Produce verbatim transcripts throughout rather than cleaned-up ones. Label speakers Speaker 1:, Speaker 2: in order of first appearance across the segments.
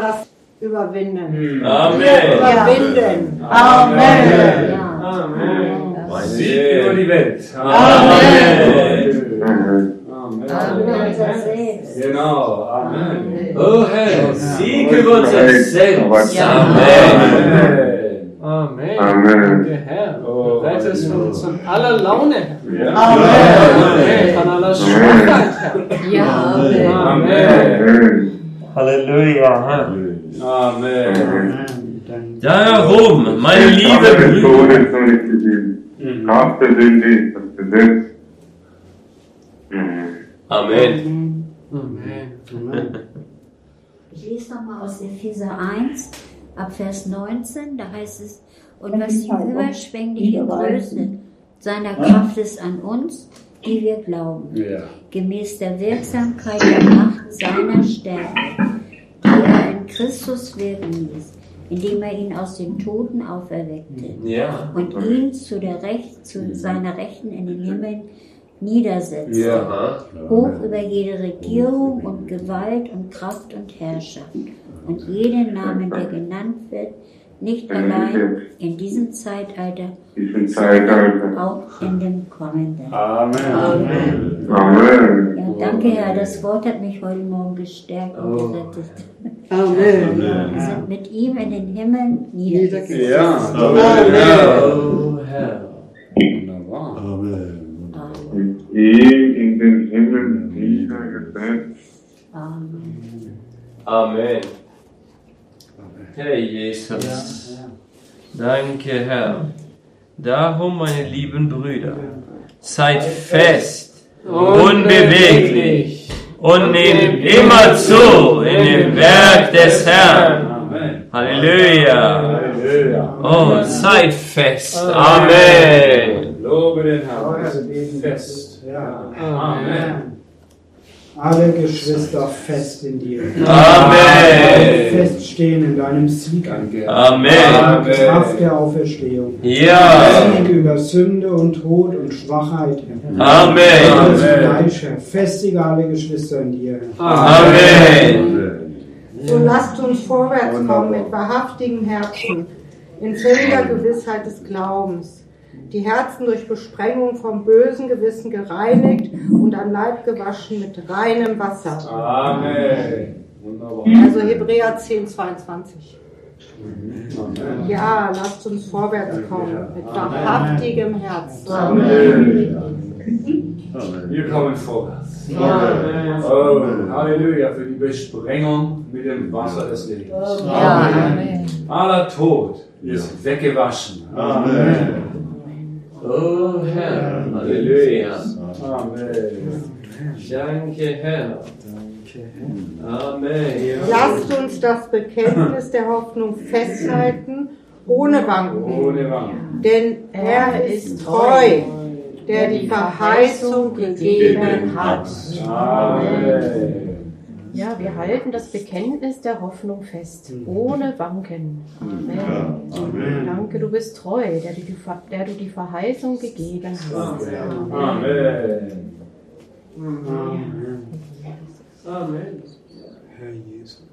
Speaker 1: das überwinden.
Speaker 2: Amen.
Speaker 1: Wir überwinden.
Speaker 2: Amen.
Speaker 1: Amen.
Speaker 2: Amen.
Speaker 3: Amen.
Speaker 2: Sieg über die Welt.
Speaker 3: Amen.
Speaker 2: Amen.
Speaker 1: Amen.
Speaker 2: Genau. Amen. Oh Herr, Sieg über uns selbst. Amen.
Speaker 4: Amen.
Speaker 5: Amen.
Speaker 4: Danke, Herr. Rette es von uns von aller Laune, Herr.
Speaker 2: Ja.
Speaker 4: Amen. Von aller Schwachheit, Herr.
Speaker 1: Ja, Amen.
Speaker 2: Amen.
Speaker 3: Halleluja, Herr.
Speaker 2: Amen.
Speaker 3: Darum, meine liebe Brüder.
Speaker 5: Tod ist noch nicht gesehen. Kraft der Sünde ist das Gesetz.
Speaker 3: Amen.
Speaker 4: Amen.
Speaker 6: Ich lese nochmal aus Epheser eins, ab Vers neunzehn, da heißt es, und was die überschwängliche Größe seiner Kraft ist an uns, die wir glauben,
Speaker 2: Ja.
Speaker 6: gemäß der Wirksamkeit der Macht seiner Stärke, die er in Christus wirken ließ, indem er ihn aus den Toten auferweckte
Speaker 3: Ja.
Speaker 6: und ihn zu, der Recht, zu seiner Rechten in den Himmeln niedersetzte,
Speaker 2: Ja.
Speaker 6: hoch über jede Regierung und Gewalt und Kraft und Herrschaft und jeden Namen, der genannt wird, nicht allein in diesem Zeitalter,
Speaker 5: Diesem Zeitalter.
Speaker 6: sondern auch in dem kommenden.
Speaker 2: Amen.
Speaker 1: Amen.
Speaker 5: Amen.
Speaker 6: Ja, danke, Herr, das Wort hat mich heute Morgen gestärkt und gerettet.
Speaker 1: Amen.
Speaker 6: Wir sind mit ihm in den Himmeln niedergesetzt.
Speaker 2: Ja.
Speaker 3: Oh, Herr.
Speaker 2: Wunderbar.
Speaker 7: Amen.
Speaker 6: Amen.
Speaker 5: Und ihm in den Himmel niedergesetzt.
Speaker 6: Amen.
Speaker 3: Amen. Herr Jesus. Danke, Herr. Darum, meine lieben Brüder, seid fest, unbeweglich und nehmt immer zu in dem Werk des Herrn.
Speaker 2: Amen.
Speaker 3: Halleluja.
Speaker 2: Halleluja.
Speaker 3: Oh, seid fest. Amen.
Speaker 2: Lobe den Herrn. Fest.
Speaker 8: Ja.
Speaker 2: Amen.
Speaker 8: Alle Geschwister fest in dir.
Speaker 3: Amen.
Speaker 8: Feststehen in deinem Sieg.
Speaker 2: Danke.
Speaker 3: Amen.
Speaker 8: Kraft der Auferstehung.
Speaker 3: Ja.
Speaker 8: Sieg über Sünde und Tod und Schwachheit.
Speaker 3: Amen.
Speaker 8: Alles Fleisch, Herr. Festige alle Geschwister in dir.
Speaker 3: Amen.
Speaker 1: So lasst uns vorwärts kommen mit wahrhaftigem Herzen, in völliger Gewissheit des Glaubens. Die Herzen durch Besprengung vom bösen Gewissen gereinigt und am Leib gewaschen mit reinem Wasser.
Speaker 2: Amen. Wunderbar.
Speaker 1: Also Hebräer zehn, zweiundzwanzig. Ja, lasst uns vorwärts kommen mit wahrhaftigem Herzen.
Speaker 2: Amen. Wir kommen vorwärts.
Speaker 1: Amen.
Speaker 2: Oh, Halleluja für die Besprengung mit dem Wasser des Lebens.
Speaker 1: Amen.
Speaker 2: Aller Tod ist weggewaschen.
Speaker 7: Amen.
Speaker 3: Oh, Herr. Halleluja.
Speaker 2: Amen.
Speaker 3: Danke, Herr. Amen.
Speaker 1: Lasst uns das Bekenntnis der Hoffnung festhalten, ohne Wanken.
Speaker 2: Ohne Wanken.
Speaker 1: Denn er ist treu, der die Verheißung gegeben hat.
Speaker 2: Amen.
Speaker 9: Ja, wir halten das Bekenntnis der Hoffnung fest, ohne Wanken. Amen.
Speaker 7: Amen.
Speaker 9: Danke, du bist treu, der du die, Ver- der du die Verheißung gegeben hast.
Speaker 2: Amen.
Speaker 8: Amen.
Speaker 4: Amen.
Speaker 8: Herr Jesus.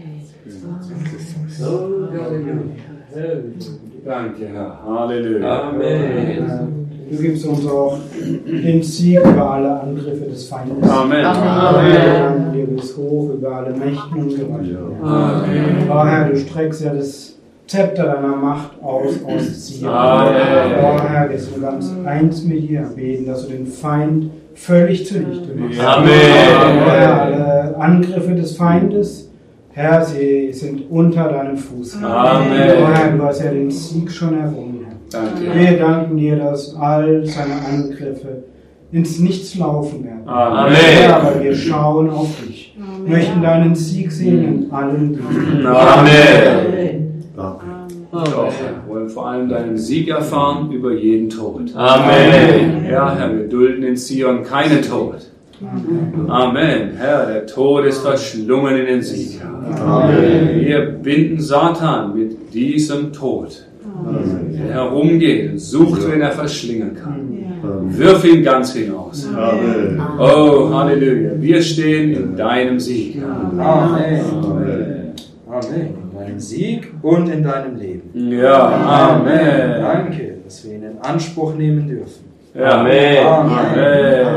Speaker 3: Oh, Halleluja.
Speaker 2: Danke, Herr. Halleluja.
Speaker 3: Amen.
Speaker 8: Du gibst uns auch den Sieg über alle Angriffe des Feindes.
Speaker 2: Amen.
Speaker 8: Amen. Du bist hoch über alle Mächten und Gewalten.
Speaker 2: Amen.
Speaker 8: Oh Herr, du streckst ja das Zepter deiner Macht aus, aus Zion.
Speaker 2: Amen.
Speaker 8: Oh Herr, wir sind ganz eins mit dir, beten, dass du den Feind völlig zunichte machst.
Speaker 3: Amen.
Speaker 8: Oh Herr, alle Angriffe des Feindes, Herr, sie sind unter deinem Fuß.
Speaker 2: Amen.
Speaker 8: Oh Herr, du hast ja den Sieg schon errungen.
Speaker 2: Danke.
Speaker 8: Wir danken dir, dass all seine Angriffe ins Nichts laufen werden.
Speaker 2: Amen.
Speaker 8: Ja, aber wir schauen auf dich.
Speaker 1: Amen.
Speaker 8: Möchten deinen Sieg sehen in allen Dingen.
Speaker 2: Amen.
Speaker 7: Amen.
Speaker 2: Doch, wir wollen vor allem deinen Sieg erfahren über jeden Tod.
Speaker 3: Amen.
Speaker 2: Ja, Herr, wir dulden in Zion keinen Tod. Amen. Herr, der Tod ist verschlungen in den Sieg.
Speaker 7: Amen.
Speaker 2: Wir binden Satan mit diesem Tod, der herumgeht und sucht, wen er verschlingen kann. Wirf ihn ganz hinaus.
Speaker 7: Amen.
Speaker 2: Oh, Halleluja. Wir stehen in deinem Sieg.
Speaker 8: Amen.
Speaker 2: Amen.
Speaker 10: Amen. In deinem Sieg und in deinem Leben.
Speaker 2: Ja, Amen.
Speaker 10: Danke, dass wir ihn in Anspruch nehmen dürfen.
Speaker 2: Ja.
Speaker 3: Amen.
Speaker 2: Amen.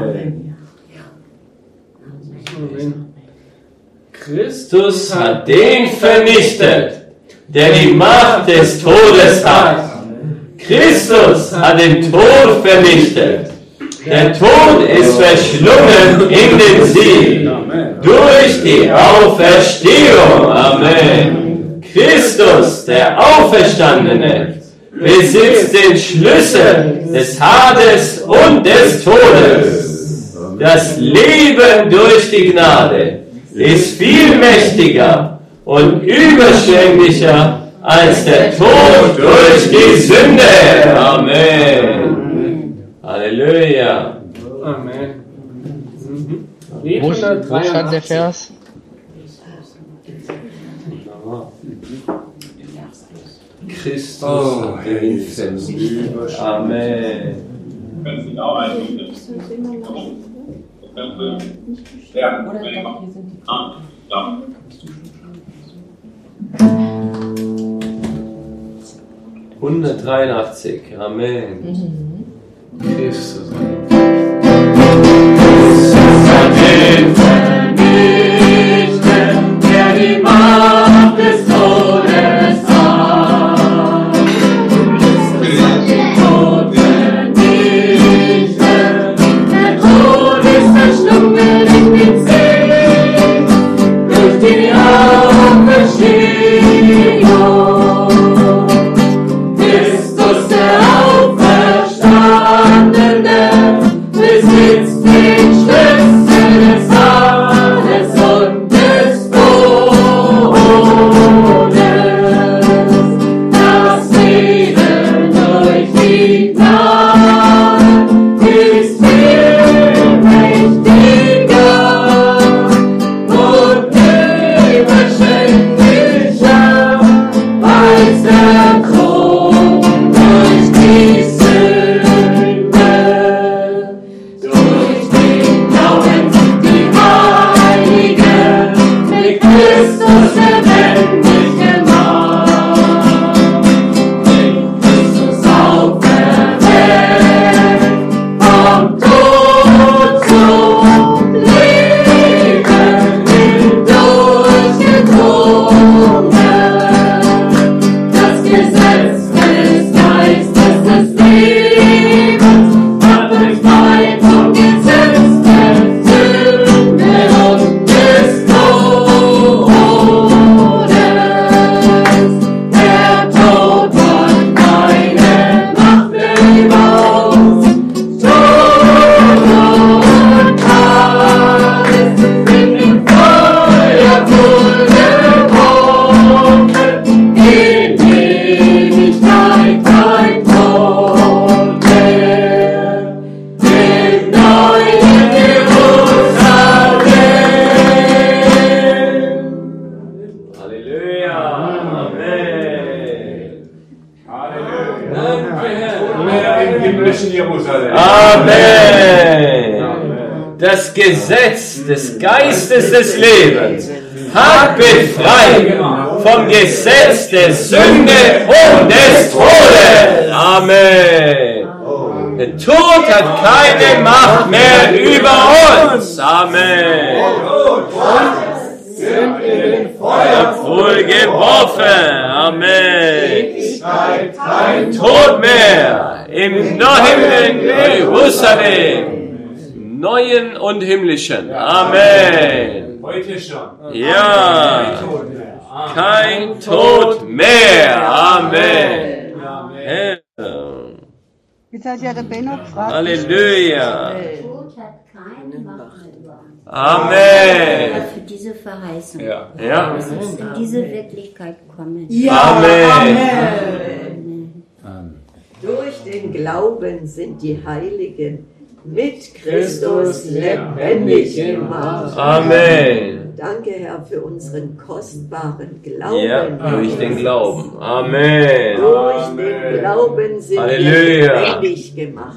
Speaker 3: Amen. Christus hat den vernichtet, der die Macht des Todes hat. Christus hat den Tod vernichtet. Der Tod ist verschlungen in den Sieg durch die Auferstehung. Amen. Christus, der Auferstandene, besitzt den Schlüssel des Hades und des Todes. Das Leben durch die Gnade ist viel mächtiger und überschwänglicher als der Tod durch die Sünde. Amen. Halleluja.
Speaker 4: Amen.
Speaker 11: Wo, wo stand der Vers?
Speaker 3: Christus
Speaker 2: Oh,
Speaker 3: den vernichtet. Amen.
Speaker 5: Können Sie auch einbinden? Ja,
Speaker 3: hundertdreiundachtzig. Amen.
Speaker 2: Christus.
Speaker 3: Den vernichtet, der die Macht des Todes hat. Den Tod vernichtet, der Tod ist verschlungen in den See, durch die Auferstehung. Christus, der Auferstandene, besitzt den Schlüssel des Hades und des Todes. Das Leben durch die Gnade ist viel mächtiger und überschwänglicher als der Tod durch die Sünde. Durch den Glauben sind die Heiligen mit Christus lebendig gemacht. Wenn Christus auferweckt, vom Tod zum Leben hindurchgedrungen. Das Gesetz des Geistes des Lebens hat euch frei vom Gesetz der Sünde und des Todes. Der Tod hat keine Macht mehr über uns. Tod und Hades sind im Feuer gebrochen. In Ewigkeit kein Tod mehr. Im neuen Jerusalem. Halleluja. Amen.
Speaker 2: Danke, Herr. Mehr im himmlischen Jerusalem.
Speaker 3: Amen. Das Gesetz des Geistes des Lebens hat befreit vom Gesetz der Sünde und des Todes. Amen. Der Tod hat keine Macht mehr über uns. Amen.
Speaker 4: Sind in den Feuer
Speaker 3: Wohl geworfen. Amen. Kein Tod mehr im neuen Jerusalem. Neuen und himmlischen. Amen.
Speaker 2: Heute schon.
Speaker 3: Ja. Kein Tod mehr. Amen. Herr.
Speaker 7: Jetzt hat ja der Benno gefragt.
Speaker 3: Halleluja.
Speaker 6: Der Tod hat keine Macht mehr über uns.
Speaker 3: Amen.
Speaker 6: Für diese Verheißung.
Speaker 2: Ja.
Speaker 3: Ja.
Speaker 6: Lass uns in diese Wirklichkeit kommen.
Speaker 3: Amen.
Speaker 12: Durch den Glauben sind die Heiligen mit Christus lebendig gemacht.
Speaker 3: Amen.
Speaker 12: Danke, Herr, für unseren kostbaren Glauben.
Speaker 3: Ja, durch den Glauben. Amen.
Speaker 12: Durch den Glauben sind
Speaker 3: Halleluja.
Speaker 12: wir lebendig gemacht.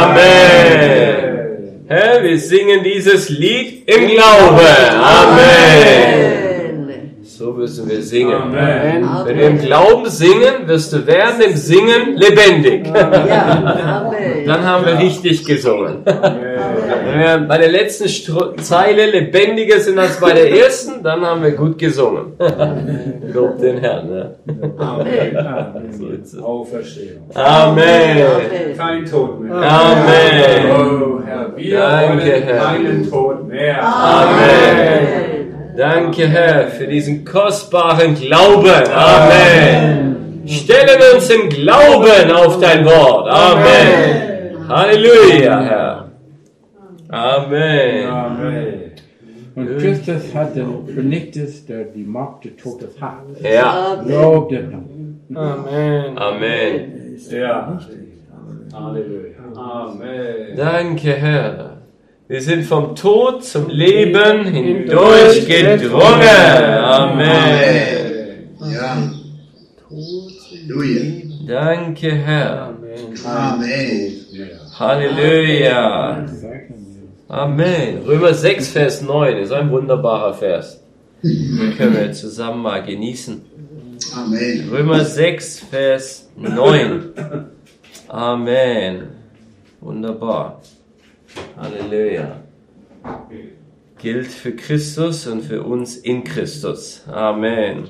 Speaker 3: Amen. Herr, wir singen dieses Lied im Glauben. Amen.
Speaker 10: Es
Speaker 3: So müssen wir singen.
Speaker 2: Amen.
Speaker 3: Wenn wir im Glauben singen, wirst du während dem Singen lebendig.
Speaker 12: Ja, Amen.
Speaker 3: Dann haben wir richtig gesungen. Wenn wir bei der letzten Stro- Zeile lebendiger sind als bei der ersten, dann haben wir gut gesungen. Lob den Herrn. Ne?
Speaker 2: Amen. So ist es. Auferstehung.
Speaker 3: Amen.
Speaker 2: Kein Tod mehr.
Speaker 3: Amen.
Speaker 2: Oh Herr, wir
Speaker 3: Danke,
Speaker 2: wollen
Speaker 3: Herr.
Speaker 2: keinen Tod mehr.
Speaker 3: Amen. Danke, Herr, für diesen kostbaren Glauben. Amen. Stellen uns im Glauben auf dein Wort. Amen. Halleluja, Herr. Amen.
Speaker 2: Amen.
Speaker 13: Und Christus hat den vernichtet, der die Macht des Todes hat.
Speaker 3: Ja.
Speaker 13: Lob den Herrn.
Speaker 3: Amen. Amen.
Speaker 2: Ja. Halleluja. Amen.
Speaker 3: Danke, Herr. Wir sind vom Tod zum Leben hindurch gedrungen. Amen.
Speaker 14: Ja. Halleluja.
Speaker 3: Danke, Herr.
Speaker 14: Amen.
Speaker 3: Halleluja. Amen. Römer sechs, Vers neun ist ein wunderbarer Vers. Den können wir zusammen mal genießen.
Speaker 14: Amen.
Speaker 3: Römer sechs, Vers neun. Amen. Wunderbar. Halleluja. Gilt für Christus und für uns in Christus. Amen.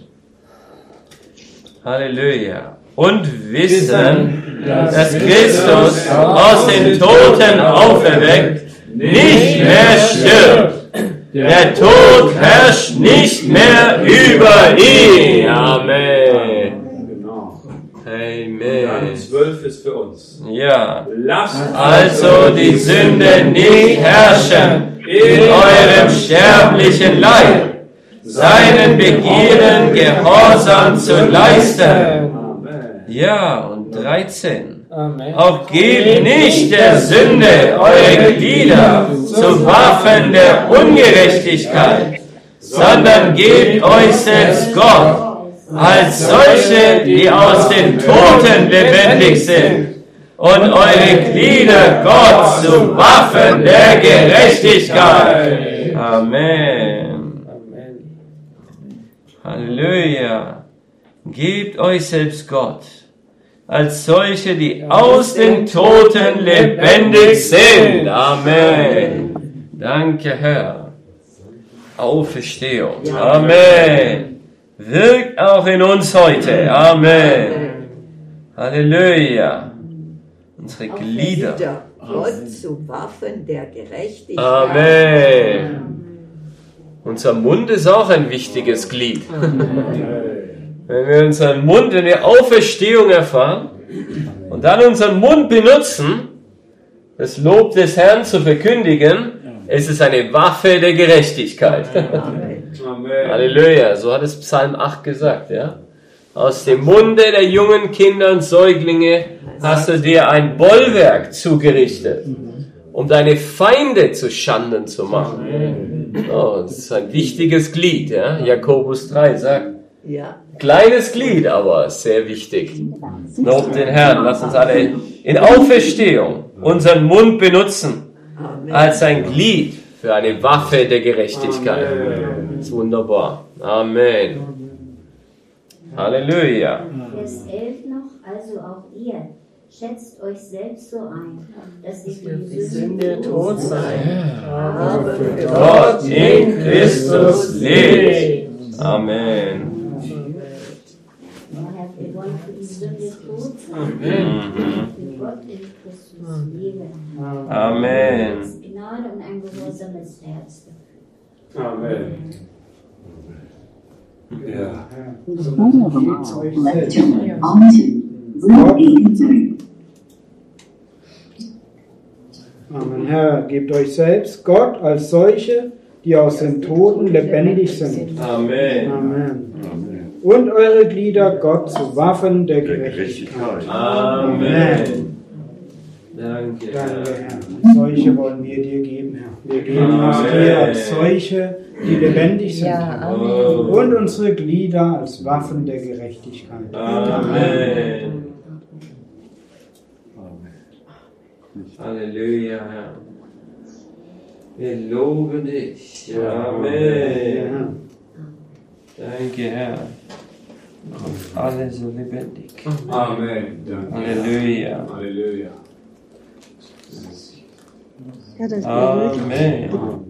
Speaker 3: Halleluja. Und wissen, dass Christus aus den Toten auferweckt nicht mehr stirbt. Der Tod herrscht nicht mehr über ihn. Amen. Amen.
Speaker 2: Dann zwölf ist für uns.
Speaker 3: Ja.
Speaker 2: Lasst
Speaker 3: also die Sünde nicht herrschen in eurem sterblichen Leib, seinen Begierden Gehorsam zu leisten. Ja, und dreizehn.
Speaker 4: Amen.
Speaker 3: Auch gebt nicht der Sünde eure Glieder zu Waffen der Ungerechtigkeit, sondern gebt euch selbst Gott als solche, die aus den Toten lebendig sind, und eure Glieder Gott zu Waffen der Gerechtigkeit. Amen. Halleluja. Gebt euch selbst Gott als solche, die aus den Toten lebendig sind. Amen. Danke, Herr. Auferstehung. Amen. Wirkt auch in uns heute. Amen. Halleluja. Unsere Glieder.
Speaker 12: Gott zu Waffen der Gerechtigkeit.
Speaker 3: Amen. Unser Mund ist auch ein wichtiges Glied. Wenn wir unseren Mund, wenn wir Auferstehung erfahren und dann unseren Mund benutzen, das Lob des Herrn zu verkündigen, ist es eine Waffe der Gerechtigkeit.
Speaker 2: Amen.
Speaker 3: Halleluja, so hat es Psalm acht gesagt, ja. Aus dem Munde der jungen Kinder und Säuglinge hast du dir ein Bollwerk zugerichtet, um deine Feinde zu Schanden zu machen. Oh, das ist ein wichtiges Glied, ja. Jakobus drei sagt,
Speaker 12: Ja.
Speaker 3: kleines Glied, aber sehr wichtig. Lob den Herrn, lass uns alle in Auferstehung unseren Mund benutzen als ein Glied für eine Waffe der Gerechtigkeit. Das ist wunderbar. Amen. Halleluja.
Speaker 6: Vers elf noch, also auch ihr, schätzt euch selbst so ein, dass ihr für die Sünde tot seid.
Speaker 3: Aber für Gott in Christus lebt. Amen.
Speaker 6: Wir wollen für die Sünde tot sein.
Speaker 3: Mhm.
Speaker 6: Für Gott in Christus leben.
Speaker 3: Amen.
Speaker 6: Gnade und ein gehorsames Herz.
Speaker 2: Amen. Ja.
Speaker 8: Amen. Herr, gebt euch selbst Gott als solche, die aus den Toten lebendig sind.
Speaker 3: Amen.
Speaker 8: Amen. Und eure Glieder Gott zu Waffen der Gerechtigkeit.
Speaker 3: Amen. Danke,
Speaker 8: Danke, Herr. Solche wollen wir dir geben, Herr. Wir geben uns dir als solche, die lebendig sind.
Speaker 6: Ja, Amen.
Speaker 8: Und unsere Glieder als Waffen der Gerechtigkeit.
Speaker 3: Amen. Halleluja, Herr. Wir loben dich. Amen. Danke, Herr. Und alle so lebendig.
Speaker 2: Amen. Danke.
Speaker 3: Halleluja.
Speaker 2: Halleluja.
Speaker 7: Ja, das
Speaker 3: Amen.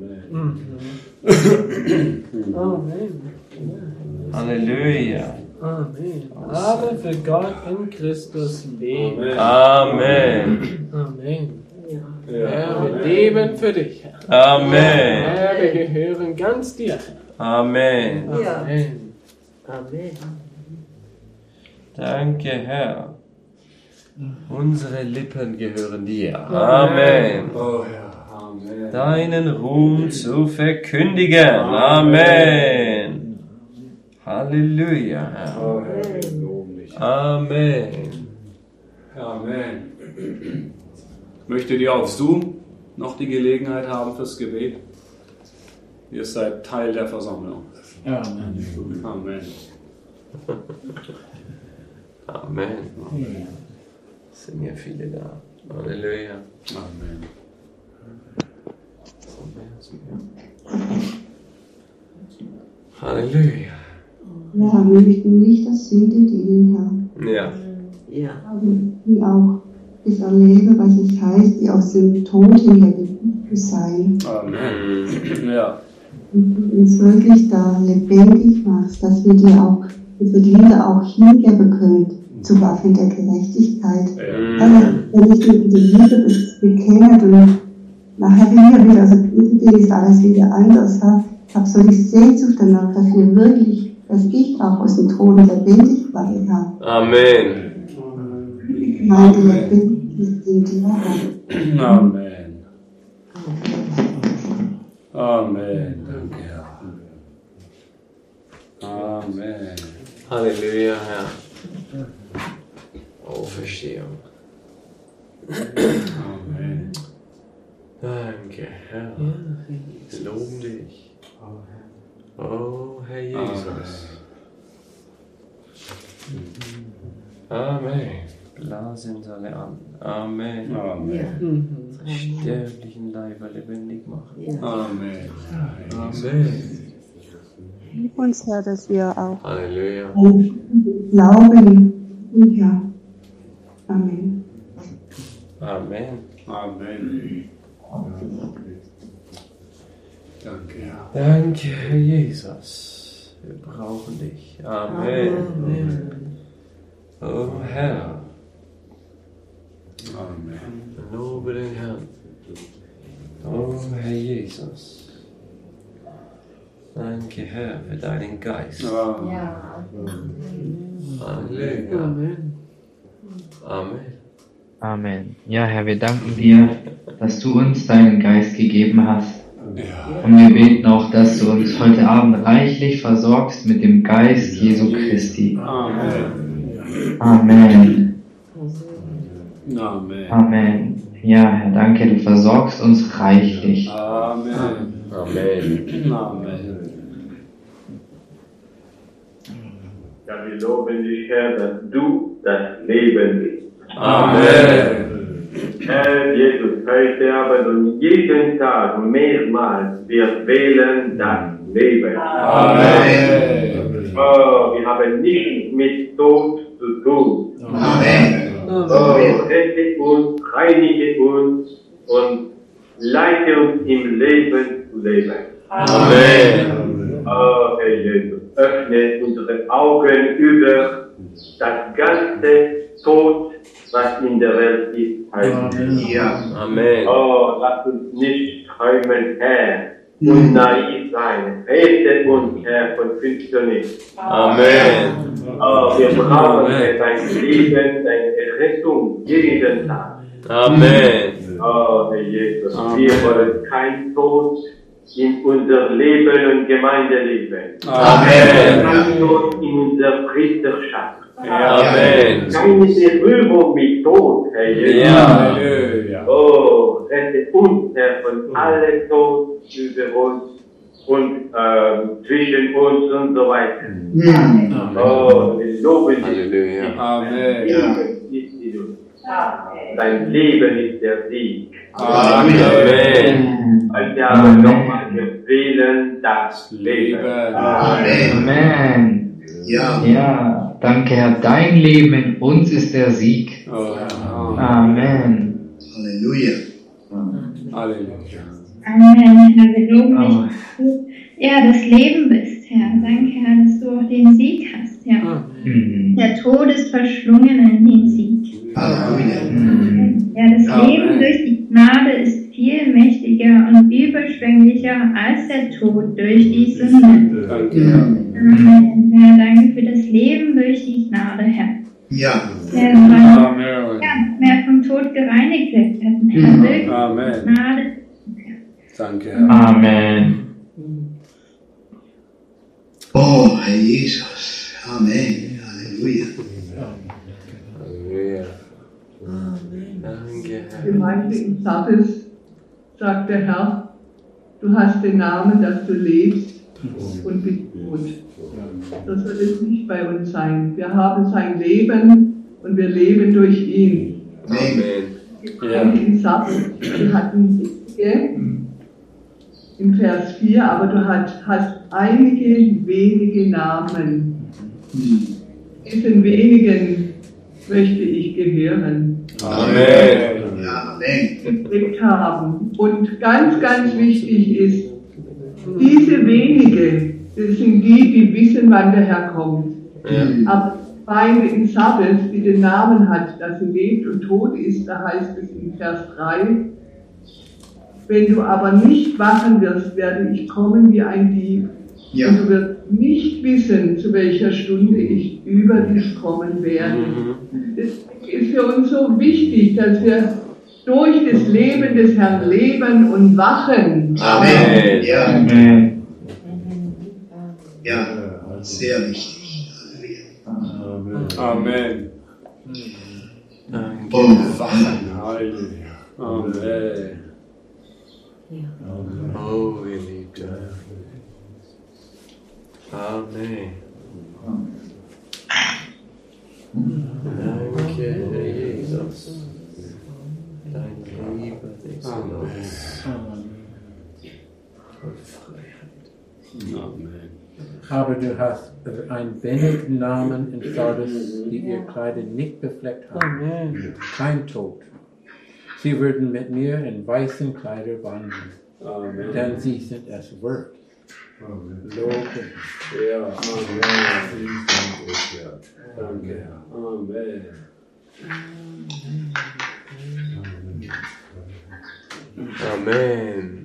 Speaker 4: Amen.
Speaker 3: Halleluja.
Speaker 4: Amen. Aber für Gott in Christus leben.
Speaker 3: Amen.
Speaker 4: Amen. Herr, wir leben für dich, Herr.
Speaker 3: Amen.
Speaker 4: Herr, wir gehören ganz dir.
Speaker 3: Amen.
Speaker 4: Amen.
Speaker 12: Amen.
Speaker 3: Danke, Herr. Unsere Lippen gehören dir. Amen.
Speaker 2: Oh Herr, Amen.
Speaker 3: Deinen Ruhm zu verkündigen. Amen. Halleluja, Herr.
Speaker 2: Oh Herr, wir loben dich.
Speaker 3: Amen.
Speaker 2: Amen. Möchtet ihr auch du noch die Gelegenheit haben fürs Gebet? Ihr seid Teil der Versammlung.
Speaker 13: Amen.
Speaker 2: Amen.
Speaker 3: Amen. Es sind ja viele da. Halleluja.
Speaker 2: Amen.
Speaker 3: Halleluja.
Speaker 15: Ja, wir möchten nicht, dass Sünde dienen, Herr.
Speaker 3: Ja.
Speaker 12: Ja.
Speaker 15: Die auch das erleben, was es heißt, die aus dem Tod hergekommen zu sein.
Speaker 2: Amen. Ja.
Speaker 15: Und du uns wirklich da lebendig machst, dass wir dir auch unsere Glieder auch hingeben können zu Waffen der Gerechtigkeit.
Speaker 2: Ja.
Speaker 15: Also, wenn ich die Liebe bekenne und nachher wieder wieder, also irgendwie ist alles wieder anders. Ich habe so die Sehnsucht danach, dass wir wirklich, dass ich auch aus dem Tod lebendig werden kann.
Speaker 3: Amen.
Speaker 15: Meine lebendig sind die Wahrheit.
Speaker 2: Amen. Amen. Danke, Herr. Amen.
Speaker 3: Halleluja, Herr. Auferstehung.
Speaker 2: Amen.
Speaker 3: Danke, Herr. Wir loben dich. Oh, Herr Jesus. Amen. Blasen uns alle an. Amen.
Speaker 2: Amen.
Speaker 3: Unsere sterblichen Leiber lebendig machen.
Speaker 2: Amen.
Speaker 3: Amen.
Speaker 7: Hilf uns, Herr, dass wir auch
Speaker 3: Halleluja.
Speaker 15: Glauben, ja. Amen.
Speaker 3: Amen.
Speaker 2: Amen. Danke, Herr.
Speaker 3: Danke, Herr Jesus. Wir brauchen dich. Amen. Amen. Oh Herr.
Speaker 2: Amen.
Speaker 3: Lobe den Herrn. Oh Herr Jesus. Danke, Herr, für deinen Geist.
Speaker 2: Ja.
Speaker 3: Halleluja.
Speaker 4: Amen.
Speaker 3: Amen.
Speaker 11: Amen. Ja, Herr, wir danken dir, dass du uns deinen Geist gegeben hast.
Speaker 2: Ja.
Speaker 11: Und wir beten auch, dass du uns heute Abend reichlich versorgst mit dem Geist Jesu Christi.
Speaker 2: Amen.
Speaker 11: Amen.
Speaker 2: Amen.
Speaker 11: Amen. Ja, Herr, danke, du versorgst uns reichlich.
Speaker 2: Amen.
Speaker 3: Amen.
Speaker 2: Amen.
Speaker 5: Ja, wir loben dich, Herr, dass du das Leben bist.
Speaker 2: Amen.
Speaker 5: Herr Jesus, heute Abend und jeden Tag mehrmals, wir wählen das Leben.
Speaker 2: Amen.
Speaker 5: Oh, wir haben nichts mit Tod zu tun.
Speaker 14: Amen.
Speaker 5: Oh, rette uns, reinige uns und leite uns im Leben zu leben.
Speaker 3: Amen.
Speaker 5: Oh, Herr Jesus, öffne unsere Augen über das ganze Tod, was in der Welt ist.
Speaker 14: Ja.
Speaker 3: Amen.
Speaker 5: Oh, lass uns nicht träumen, Herr, und naiv sein. Rette uns, Herr, von Finsternis.
Speaker 3: Amen.
Speaker 5: Oh, wir brauchen dein Leben, deine Rettung jeden Tag.
Speaker 3: Amen.
Speaker 5: Oh, Herr Jesus,
Speaker 2: Amen.
Speaker 5: wir wollen kein Tod in unser Leben und Gemeindeleben.
Speaker 3: Amen.
Speaker 5: Kein Tod in unserer Priesterschaft.
Speaker 3: Amen.
Speaker 5: Keine Berührung mit Tod, Herr Jesus.
Speaker 3: Ja.
Speaker 2: Halleluja.
Speaker 5: Oh, rette uns, Herr, von allem Tod über uns und ähm, zwischen uns und so weiter.
Speaker 14: Amen.
Speaker 5: Oh, wir loben dich.
Speaker 3: Halleluja.
Speaker 2: Amen.
Speaker 5: Leben ist in uns. Dein Leben ist der Sieg.
Speaker 2: Amen.
Speaker 3: Amen.
Speaker 5: Heute Abend nochmal, wir Willen das Leben.
Speaker 14: Amen. Amen. Ja. Ja, danke Herr, dein Leben in uns ist der Sieg.
Speaker 2: Oh,
Speaker 14: Amen.
Speaker 16: Halleluja.
Speaker 2: Halleluja.
Speaker 17: Amen, Herr, wir loben dich, dass du ja das Leben bist, Herr. Danke, Herr, dass du auch den Sieg hast, Herr. Mhm. Der Tod ist verschlungen in den Sieg. Amen. Ja, das Amen. Leben durch die Gnade ist viel mächtiger und überschwänglicher als der Tod durch die Sünde.
Speaker 2: Danke.
Speaker 17: Amen. Herr, danke für das Leben durch die Gnade, Herr.
Speaker 16: Ja.
Speaker 17: Herr, weil ja, mehr vom Tod gereinigt wird, Herr. Wirklich
Speaker 2: Amen.
Speaker 17: Gnade.
Speaker 2: Danke, Herr.
Speaker 14: Amen.
Speaker 16: Oh, Herr Jesus. Amen. Halleluja.
Speaker 3: Halleluja. Danke, Herr.
Speaker 18: Gemeinde in Sardes sagt der Herr, du hast den Namen, dass du lebst und bist tot. Das wird es nicht bei uns sein. Wir haben sein Leben und wir leben durch ihn.
Speaker 2: Amen.
Speaker 18: Die Gemeinde in Sardes, die hatten Siege in Vers vier, aber du hast, hast einige wenige Namen. Diesen wenigen möchte ich gehören.
Speaker 2: Amen.
Speaker 16: Ja, Amen.
Speaker 18: Entdeckt haben. Und ganz, ganz wichtig ist, diese wenige, das sind die, die wissen, wann der Herr kommt.
Speaker 2: Ja.
Speaker 18: Aber die Gemeinde in Sardes, die den Namen hat, dass sie lebt und tot ist, da heißt es in Vers drei, wenn du aber nicht wachen wirst, werde ich kommen wie ein Dieb. Ja. Und du wirst nicht wissen, zu welcher Stunde ich über dich kommen werde. Mhm. Das ist für uns so wichtig, dass wir durch das Leben des Herrn leben und wachen.
Speaker 16: Amen. Ja. Amen. Ja, sehr wichtig.
Speaker 2: Amen. Amen.
Speaker 16: Oh.
Speaker 2: Wachen. Halleluja. Amen. Oh, ihr Liebten. Amen. Danke, Herr Jesus. Deine Liebe ist in uns. Und Freiheit. Amen.
Speaker 13: Aber du hast ein wenig Namen in Sardes, die ihr Kleider nicht befleckt haben. Amen. Kein Tod. Sie würden mit mir in weißen Kleidern wandeln. Amen. Denn sie sind es wert. Loben.
Speaker 2: Ja, Amen. Danke, Herr. Amen. Amen.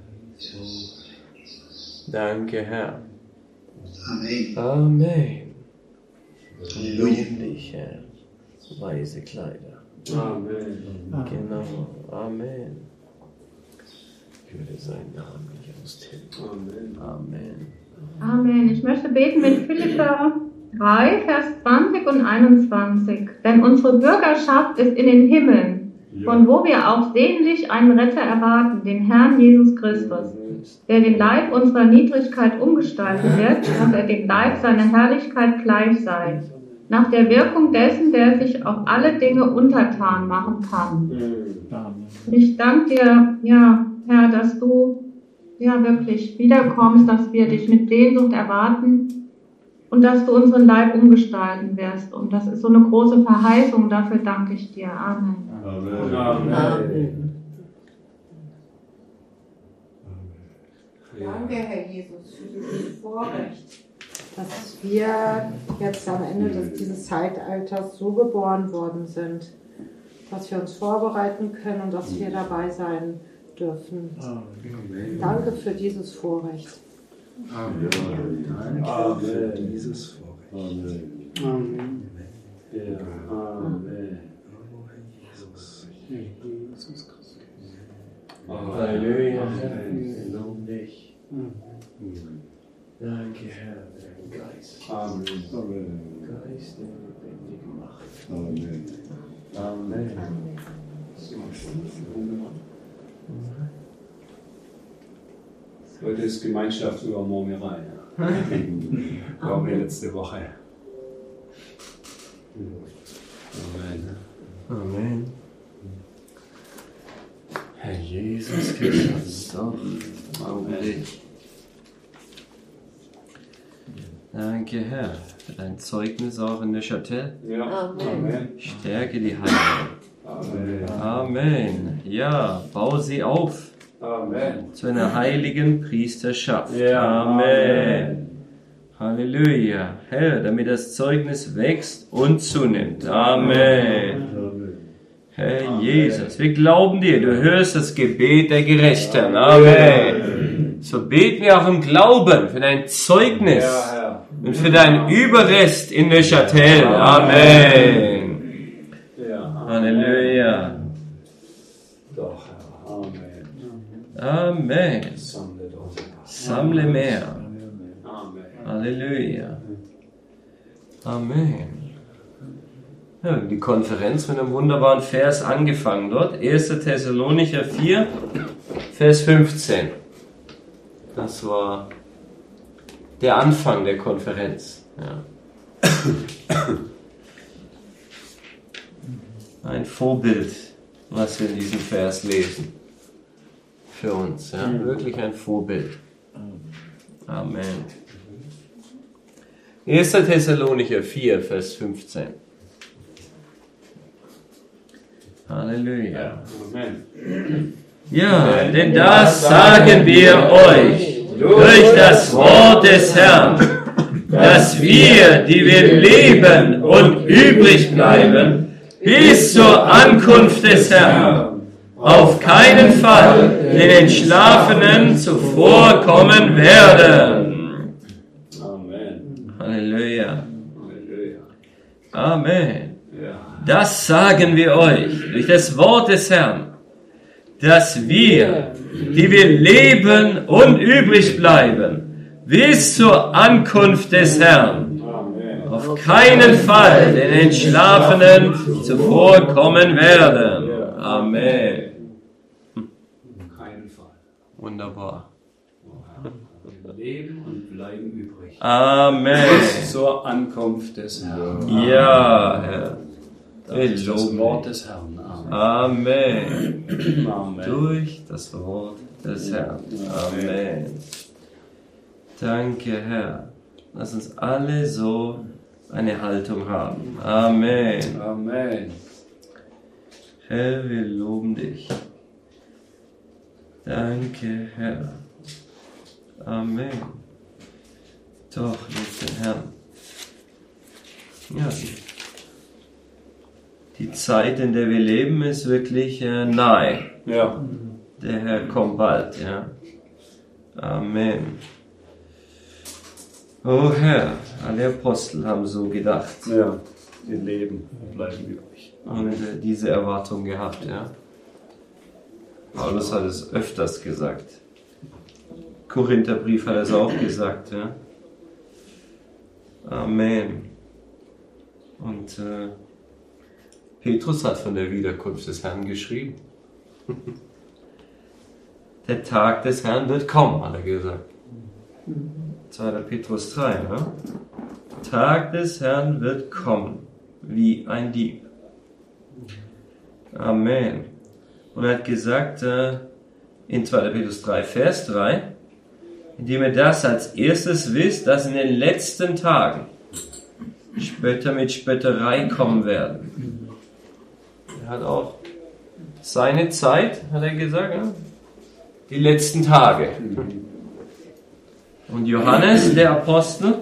Speaker 2: Danke, Herr.
Speaker 16: Amen.
Speaker 2: Amen. Loben dich, Herr. Weiße Kleider. Amen. Genau. Amen. Ich würde seinen Namen nicht austilgen. Amen. Amen.
Speaker 19: Amen. Ich möchte beten mit Philipper drei, Vers zwanzig und einundzwanzig. Denn unsere Bürgerschaft ist in den Himmeln, von wo wir auch sehnlich einen Retter erwarten, den Herrn Jesus Christus, der den Leib unserer Niedrigkeit umgestalten wird, dass er dem Leib seiner Herrlichkeit gleich sei, nach der Wirkung dessen, der sich auf alle Dinge untertan machen kann. Und ich danke dir, ja, Herr, dass du ja wirklich wiederkommst, dass wir dich mit Sehnsucht erwarten und dass du unseren Leib umgestalten wirst. Und das ist so eine große Verheißung, dafür danke ich dir. Amen.
Speaker 2: Amen. Amen. Amen.
Speaker 1: Danke, Herr Jesus, für dieses Vorrecht, dass wir jetzt am Ende des, dieses Zeitalters so geboren worden sind, dass wir uns vorbereiten können und dass wir dabei sein dürfen. Amen. Danke für dieses Vorrecht.
Speaker 2: Amen. Danke Amen. Für dieses Vorrecht. Amen. Amen. Ja. Amen. Jesus. Jesus Christus. Halleluja. Wir loben dich. Danke, Herr, für den Geist. Amen. Geist, der lebendig macht. Amen. Amen. Amen. Heute ist Gemeinschaft über Murmelei. War mir letzte Woche. Amen. Amen. Herr Jesus Christus. Amen.
Speaker 3: Danke, Herr, für dein Zeugnis auch in Neuchâtel.
Speaker 2: Ja. Amen.
Speaker 3: Stärke die Heiligen. Amen. Amen. Ja, bau sie auf.
Speaker 2: Amen.
Speaker 3: Zu einer heiligen Priesterschaft.
Speaker 2: Ja.
Speaker 3: Amen.
Speaker 2: Amen.
Speaker 3: Halleluja. Herr, damit das Zeugnis wächst und zunimmt. Amen. Herr Amen. Jesus, wir glauben dir, du hörst das Gebet der Gerechten. Amen. So beten wir auch im Glauben für dein Zeugnis
Speaker 2: ja, ja.
Speaker 3: und für deinen Überrest in Neuchâtel. Amen.
Speaker 2: Ja.
Speaker 3: Halleluja.
Speaker 2: Doch, Amen.
Speaker 3: Amen.
Speaker 2: Sammle doch.
Speaker 3: Sammle mehr.
Speaker 2: Amen.
Speaker 3: Halleluja. Amen. Ja, die Konferenz mit einem wunderbaren Vers angefangen dort. erster Thessalonicher vier, Vers fünfzehn. Das war der Anfang der Konferenz. Ja. Ein Vorbild, was wir in diesem Vers lesen. Für uns. Ja. Wirklich ein Vorbild. Amen. erster Thessalonicher vier, Vers fünfzehn. Halleluja.
Speaker 2: Amen.
Speaker 3: Ja, denn das sagen wir euch durch das Wort des Herrn, dass wir, die wir leben und übrig bleiben, bis zur Ankunft des Herrn, auf keinen Fall den Entschlafenen zuvorkommen werden.
Speaker 2: Amen.
Speaker 3: Halleluja.
Speaker 2: Halleluja.
Speaker 3: Amen.
Speaker 2: Ja.
Speaker 3: Das sagen wir euch durch das Wort des Herrn, dass wir, die wir leben und übrig bleiben, bis zur Ankunft des Herrn,
Speaker 2: Amen.
Speaker 3: auf keinen Fall den Entschlafenen zuvorkommen werden. Amen.
Speaker 2: Keinen Fall.
Speaker 3: Wunderbar.
Speaker 2: Wir leben und bleiben übrig.
Speaker 3: Amen.
Speaker 2: Bis zur Ankunft des Herrn.
Speaker 3: Ja, Herr.
Speaker 2: Das ist das Wort des Herrn.
Speaker 3: Amen.
Speaker 2: Amen.
Speaker 3: Durch das Wort des Herrn. Amen. Danke, Herr. Lass uns alle so eine Haltung haben. Amen.
Speaker 2: Amen.
Speaker 3: Herr, wir loben dich. Danke, Herr. Amen. Doch, lieb den Herrn. Ja, die Zeit, in der wir leben, ist wirklich äh, nahe.
Speaker 2: Ja.
Speaker 3: Der Herr kommt bald, ja. Amen. Oh Herr, alle Apostel haben so gedacht.
Speaker 2: Ja, wir leben und bleiben übrig.
Speaker 3: Und äh, diese Erwartung gehabt, ja. Paulus hat es öfters gesagt. Korintherbrief hat es auch gesagt, ja. Amen. Und äh, Petrus hat von der Wiederkunft des Herrn geschrieben. Der Tag des Herrn wird kommen, hat er gesagt. zweiter Petrus drei, ne? Tag des Herrn wird kommen, wie ein Dieb. Amen. Und er hat gesagt, äh, in zweiter Petrus drei, Vers drei, indem ihr das als erstes wisst, dass in den letzten Tagen Spötter mit Spötterei kommen werden. Er hat auch seine Zeit, hat er gesagt, ja? Die letzten Tage. Und Johannes, der Apostel,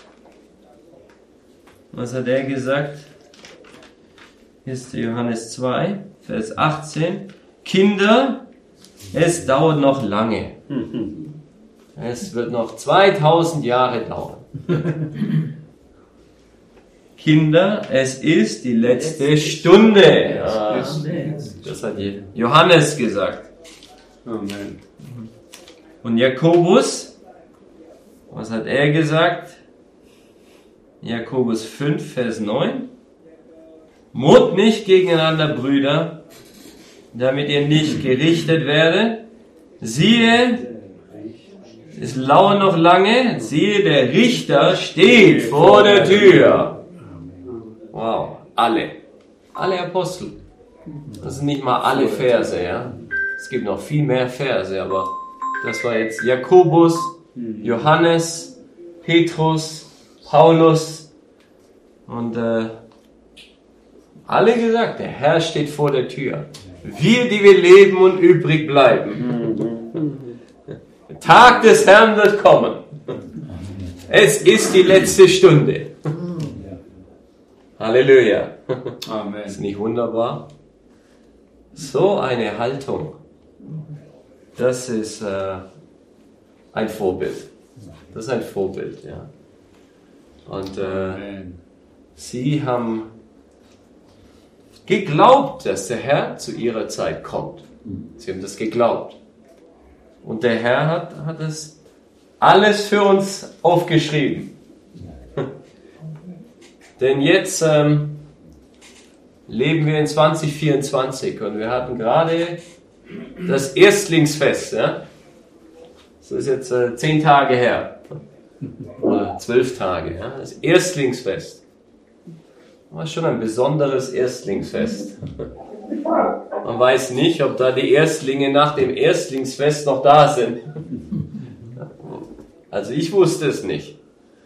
Speaker 3: was hat er gesagt? Hier ist Johannes zwei, Vers achtzehn. Kinder, es dauert noch lange. Es wird noch zweitausend Jahre dauern. Kinder, es ist die letzte Stunde. Ja, das hat Johannes gesagt.
Speaker 2: Amen.
Speaker 3: Und Jakobus, was hat er gesagt? Jakobus fünf, Vers neun. Murrt nicht gegeneinander, Brüder, damit ihr nicht gerichtet werdet. Siehe, es lauert noch lange, siehe, der Richter steht vor der Tür. Wow, alle. Alle Apostel. Das sind nicht mal alle Verse, ja. Es gibt noch viel mehr Verse, aber das war jetzt Jakobus, Johannes, Petrus, Paulus und äh, alle gesagt, der Herr steht vor der Tür. Wir, die wir leben und übrig bleiben. Der Tag des Herrn wird kommen. Es ist die letzte Stunde. Halleluja. Amen. Ist nicht wunderbar? So eine Haltung, das ist äh, ein Vorbild. Das ist ein Vorbild, ja. Und äh, sie haben geglaubt, dass der Herr zu ihrer Zeit kommt. Sie haben das geglaubt. Und der Herr hat, hat es alles für uns aufgeschrieben. Denn jetzt ähm, leben wir in zwanzig vierundzwanzig und wir hatten gerade das Erstlingsfest. Ja? Das ist jetzt äh, zehn Tage her. Oder zwölf Tage. Ja? Das Erstlingsfest. War schon ein besonderes Erstlingsfest. Man weiß nicht, ob da die Erstlinge nach dem Erstlingsfest noch da sind. Also ich wusste es nicht.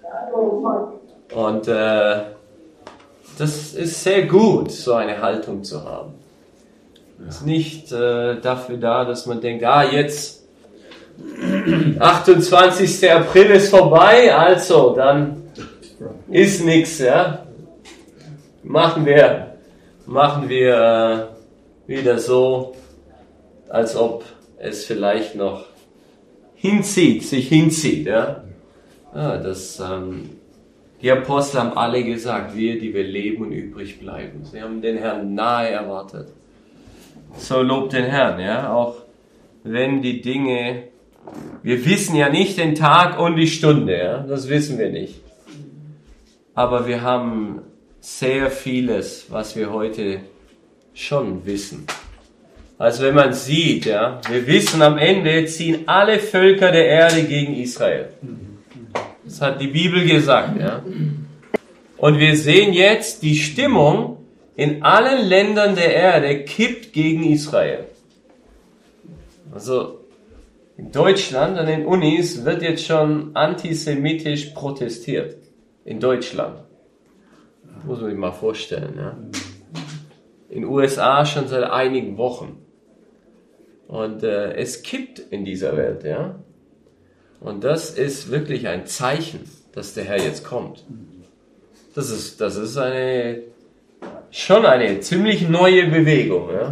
Speaker 3: Und äh, das ist sehr gut, so eine Haltung zu haben. Ja. Ist nicht äh, dafür da, dass man denkt, ah, jetzt achtundzwanzigster April ist vorbei, also dann ist nichts, ja. Machen wir, machen wir äh, wieder so, als ob es vielleicht noch hinzieht, sich hinzieht, ja. Ja, das, ähm, die Apostel haben alle gesagt, wir, die wir leben und übrig bleiben. Sie haben den Herrn nahe erwartet. So lobt den Herrn, ja, auch wenn die Dinge, wir wissen ja nicht den Tag und die Stunde, ja, das wissen wir nicht. Aber wir haben sehr vieles, was wir heute schon wissen. Also wenn man sieht, ja, wir wissen, am Ende ziehen alle Völker der Erde gegen Israel. Das hat die Bibel gesagt, ja. Und wir sehen jetzt, die Stimmung in allen Ländern der Erde kippt gegen Israel. Also in Deutschland, an den Unis, wird jetzt schon antisemitisch protestiert. In Deutschland. Das muss man sich mal vorstellen, ja. In den U S A schon seit einigen Wochen. Und äh, es kippt in dieser Welt, ja. Und das ist wirklich ein Zeichen, dass der Herr jetzt kommt. Das ist, das ist eine, schon eine ziemlich neue Bewegung, ja.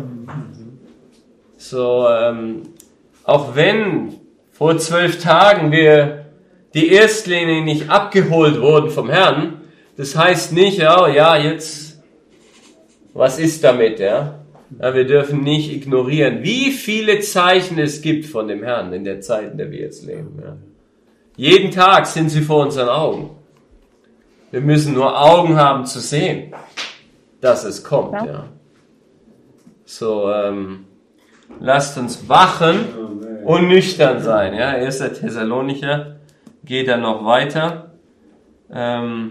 Speaker 3: So, ähm, auch wenn vor zwölf Tagen wir die Erstlinge nicht abgeholt wurden vom Herrn, das heißt nicht, ja, ja, jetzt, was ist damit, ja? Ja, wir dürfen nicht ignorieren, wie viele Zeichen es gibt von dem Herrn in der Zeit, in der wir jetzt leben. Ja. Jeden Tag sind sie vor unseren Augen. Wir müssen nur Augen haben zu sehen, dass es kommt. Ja. Ja. So, ähm, lasst uns wachen und nüchtern sein. Ja. erster Thessalonicher geht dann noch weiter. Ähm,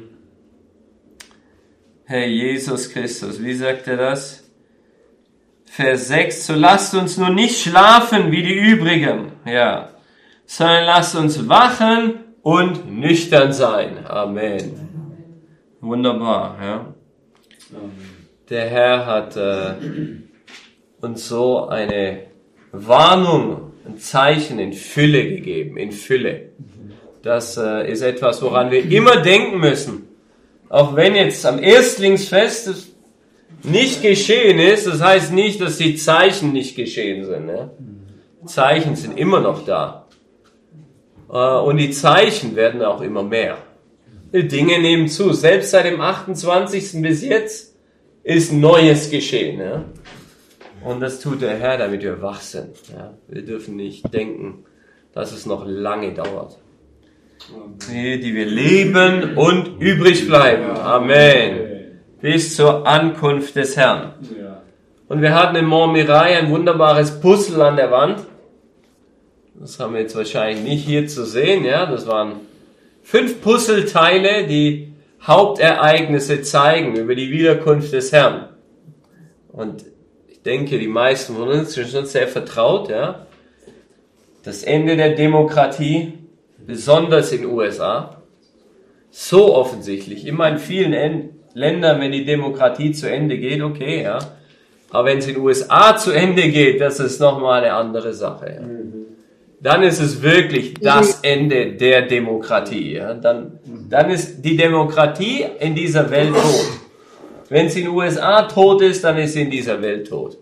Speaker 3: Herr Jesus Christus, wie sagt er das? Vers sechs, so lasst uns nur nicht schlafen wie die übrigen, ja, sondern lasst uns wachen und nüchtern sein. Amen. Wunderbar, ja. Der Herr hat äh, uns so eine Warnung, ein Zeichen in Fülle gegeben, in Fülle. Das äh, ist etwas, woran wir immer denken müssen. Auch wenn jetzt am Erstlingsfest es nicht geschehen ist, das heißt nicht, dass die Zeichen nicht geschehen sind. Ne? Zeichen sind immer noch da. Und die Zeichen werden auch immer mehr. Die Dinge nehmen zu. Selbst seit dem achtundzwanzigsten bis jetzt ist Neues geschehen. Ne? Und das tut der Herr, damit wir wach sind. Ja? Wir dürfen nicht denken, dass es noch lange dauert. Die, die wir leben und übrig bleiben. Amen. Bis zur Ankunft des Herrn. Und wir hatten in Montmirail ein wunderbares Puzzle an der Wand. Das haben wir jetzt wahrscheinlich nicht hier zu sehen. Ja, das waren fünf Puzzleteile, die Hauptereignisse zeigen über die Wiederkunft des Herrn. Und ich denke, die meisten von uns sind schon sehr vertraut. Ja, das Ende der Demokratie, besonders in den U S A. so offensichtlich. Immer in vielen en- Ländern, wenn die Demokratie zu Ende geht, okay, ja. Aber wenn es in den U S A zu Ende geht, das ist nochmal eine andere Sache. Ja. Dann ist es wirklich das Ende der Demokratie. Ja. Dann, dann ist die Demokratie in dieser Welt tot. Wenn sie in den U S A tot ist, dann ist sie in dieser Welt tot.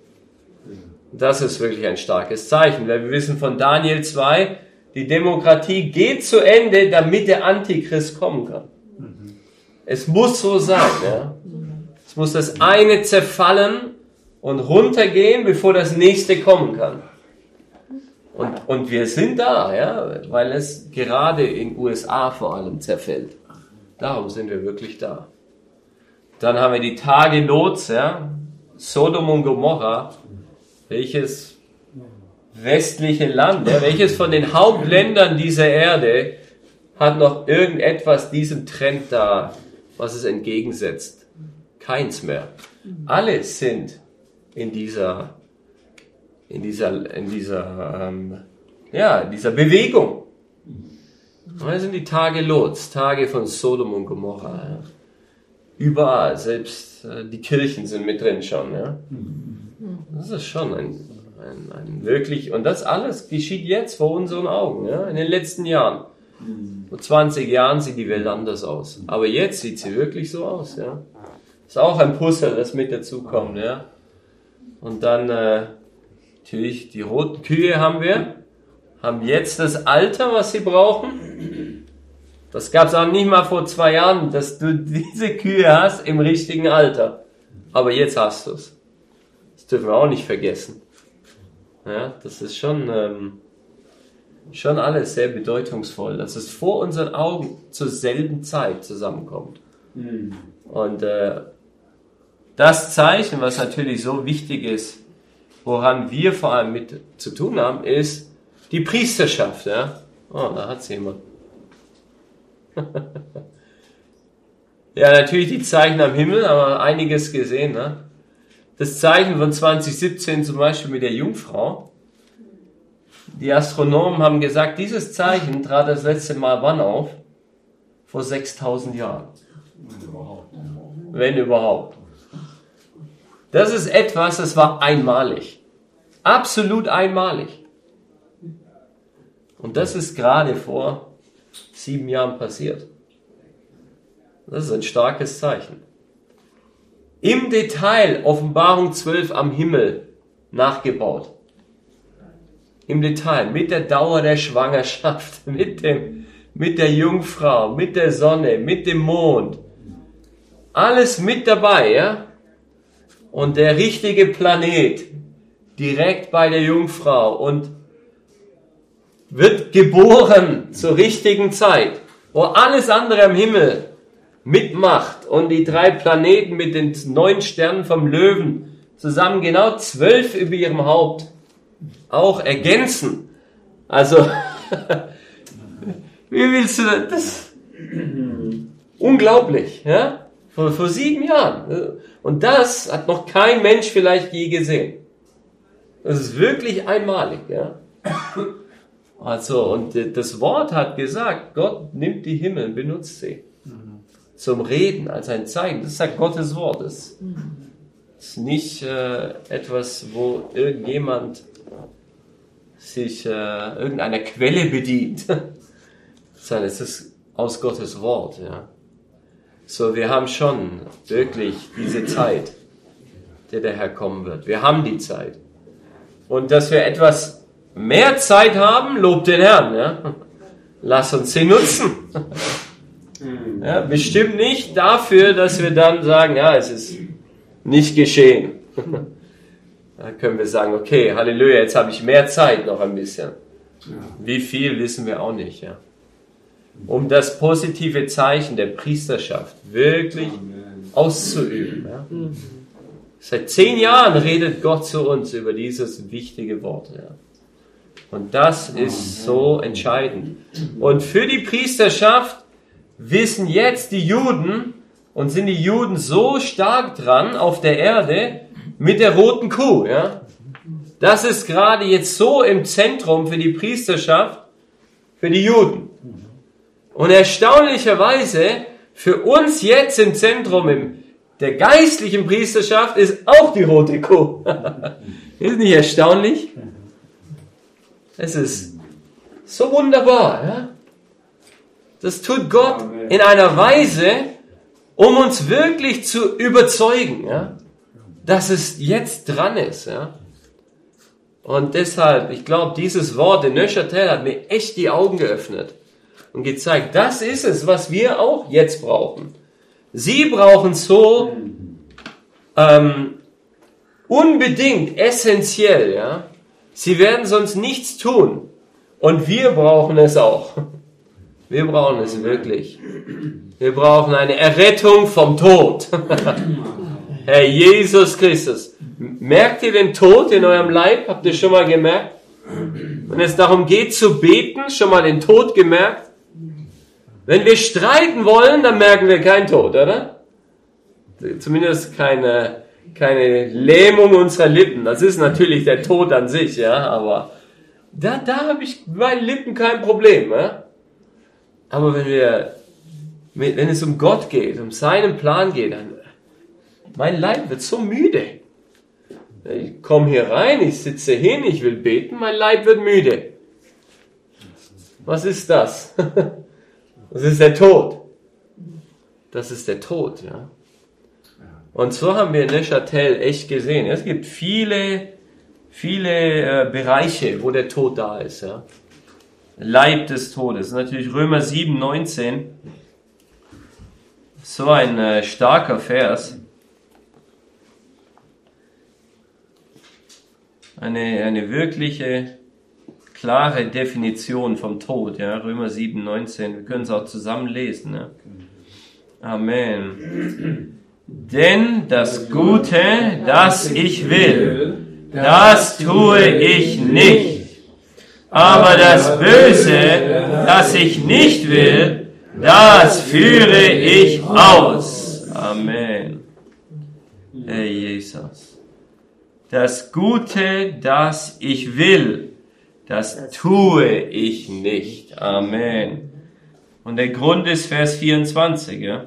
Speaker 3: Das ist wirklich ein starkes Zeichen, weil wir wissen von Daniel zwei, die Demokratie geht zu Ende, damit der Antichrist kommen kann. Es muss so sein. Ja. Es muss das eine zerfallen und runtergehen, bevor das nächste kommen kann. Und, und wir sind da, ja, weil es gerade in den U S A vor allem zerfällt. Darum sind wir wirklich da. Dann haben wir die Tage Lots, ja, Sodom und Gomorra, welches westliche Land, ja, welches von den Hauptländern dieser Erde hat noch irgendetwas diesem Trend da, was es entgegensetzt? Keins mehr. Alle sind in dieser, in dieser, in dieser, ähm, ja, in dieser Bewegung. Und das sind die Tage Lots, Tage von Sodom und Gomorra. Ja. Überall, selbst äh, die Kirchen sind mit drin schon. Ja. Das ist schon ein, ein, ein wirklich, und das alles geschieht jetzt vor unseren Augen, ja, in den letzten Jahren. Vor zwanzig Jahren sieht die Welt anders aus. Aber jetzt sieht sie wirklich so aus. Ja. Ist auch ein Puzzle, das mit dazukommt. Ja. Und dann äh, natürlich die roten Kühe haben wir, haben jetzt das Alter, was sie brauchen. Das gab es auch nicht mal vor zwei Jahren, dass du diese Kühe hast im richtigen Alter. Aber jetzt hast du es. Das dürfen wir auch nicht vergessen. Ja, das ist schon, ähm, schon alles sehr bedeutungsvoll, dass es vor unseren Augen zur selben Zeit zusammenkommt. Mhm. Und äh, das Zeichen, was natürlich so wichtig ist, woran wir vor allem mit zu tun haben, ist die Priesterschaft. Ja? Oh, da hat's jemand. Ja, natürlich die Zeichen am Himmel, haben wir einiges gesehen. Ne? Das Zeichen von zwanzig siebzehn zum Beispiel mit der Jungfrau. Die Astronomen haben gesagt, dieses Zeichen trat das letzte Mal wann auf? Vor sechstausend Jahren. Wenn überhaupt. Das ist etwas, das war einmalig. Absolut einmalig. Und das ist gerade vor sieben Jahren passiert. Das ist ein starkes Zeichen. Im Detail Offenbarung zwölf am Himmel nachgebaut. Im Detail, mit der Dauer der Schwangerschaft, mit dem, mit der Jungfrau, mit der Sonne, mit dem Mond. Alles mit dabei, ja? Und der richtige Planet, direkt bei der Jungfrau und wird geboren zur richtigen Zeit, wo alles andere am Himmel mitmacht und die drei Planeten mit den neun Sternen vom Löwen zusammen genau zwölf über ihrem Haupt auch ergänzen. Also, wie willst du das? Unglaublich, ja? Vor, vor sieben Jahren. Und das hat noch kein Mensch vielleicht je gesehen. Das ist wirklich einmalig, ja? Also, und das Wort hat gesagt, Gott nimmt die Himmel und benutzt sie. Zum Reden, als ein Zeichen. Das sagt Gottes Wort. Das ist nicht äh, etwas, wo irgendjemand sich äh, irgendeiner Quelle bedient. Sondern es ist aus Gottes Wort, ja. So, wir haben schon wirklich diese Zeit, der der Herr kommen wird. Wir haben die Zeit. Und dass wir etwas mehr Zeit haben, lobt den Herrn, ja. Lass uns sie nutzen. Ja, bestimmt nicht dafür, dass wir dann sagen, ja, es ist nicht geschehen. Da können wir sagen, okay, Halleluja, jetzt habe ich mehr Zeit noch ein bisschen. Wie viel, wissen wir auch nicht, ja. Um das positive Zeichen der Priesterschaft wirklich auszuüben. Ja. Seit zehn Jahren redet Gott zu uns über dieses wichtige Wort. Ja. Und das ist so entscheidend. Und für die Priesterschaft wissen jetzt die Juden und sind die Juden so stark dran auf der Erde mit der roten Kuh. Ja. Das ist gerade jetzt so im Zentrum für die Priesterschaft, für die Juden. Und erstaunlicherweise, für uns jetzt im Zentrum im, der geistlichen Priesterschaft ist auch die rote Kuh. Ist nicht erstaunlich? Es ist so wunderbar. Ja? Das tut Gott in einer Weise, um uns wirklich zu überzeugen, ja? Dass es jetzt dran ist. Ja? Und deshalb, ich glaube, dieses Wort in Neuchâtel hat mir echt die Augen geöffnet und gezeigt, das ist es, was wir auch jetzt brauchen. Sie brauchen so ähm, unbedingt, essentiell, ja. Sie werden sonst nichts tun. Und wir brauchen es auch. Wir brauchen es wirklich. Wir brauchen eine Errettung vom Tod. Herr Jesus Christus. Merkt ihr den Tod in eurem Leib? Habt ihr schon mal gemerkt? Wenn es darum geht zu beten, schon mal den Tod gemerkt? Wenn wir streiten wollen, dann merken wir keinen Tod, oder? Zumindest keine, keine Lähmung unserer Lippen. Das ist natürlich der Tod an sich, ja, aber da, da habe ich bei den Lippen kein Problem, ja? Aber wenn wir, wenn es um Gott geht, um seinen Plan geht, dann, mein Leib wird so müde. Ich komme hier rein, ich sitze hin, ich will beten, mein Leib wird müde. Was ist das? Das ist der Tod. Das ist der Tod, ja. Und so haben wir in Neuchâtel echt gesehen. Es gibt viele, viele äh, Bereiche, wo der Tod da ist, ja. Leib des Todes. Natürlich Römer sieben, neunzehn. So ein äh, starker Vers. Eine, eine wirkliche, klare Definition vom Tod, ja, Römer sieben, neunzehn. Wir können es auch zusammen lesen, ja. Amen. Denn das Gute, das ich will, das tue ich nicht. Aber das Böse, das ich nicht will, das führe ich aus. Amen. Herr Jesus. Das Gute, das ich will, das tue ich nicht. Amen. Und der Grund ist Vers vierundzwanzig. Ja?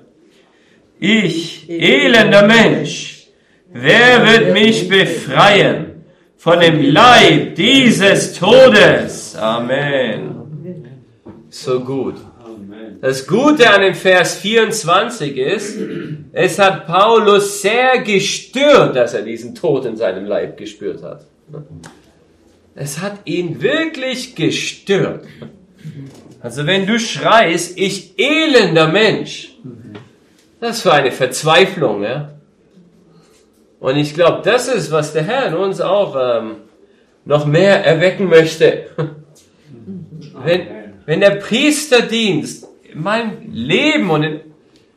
Speaker 3: Ich, elender Mensch, wer wird mich befreien von dem Leib dieses Todes? Amen. So gut. Das Gute an dem Vers vierundzwanzig ist, es hat Paulus sehr gestört, dass er diesen Tod in seinem Leib gespürt hat. Es hat ihn wirklich gestört. Also wenn du schreist, ich elender Mensch, das war eine Verzweiflung, ja. Und ich glaube, das ist, was der Herr in uns auch ähm, noch mehr erwecken möchte. Wenn, wenn der Priesterdienst in meinem Leben und in,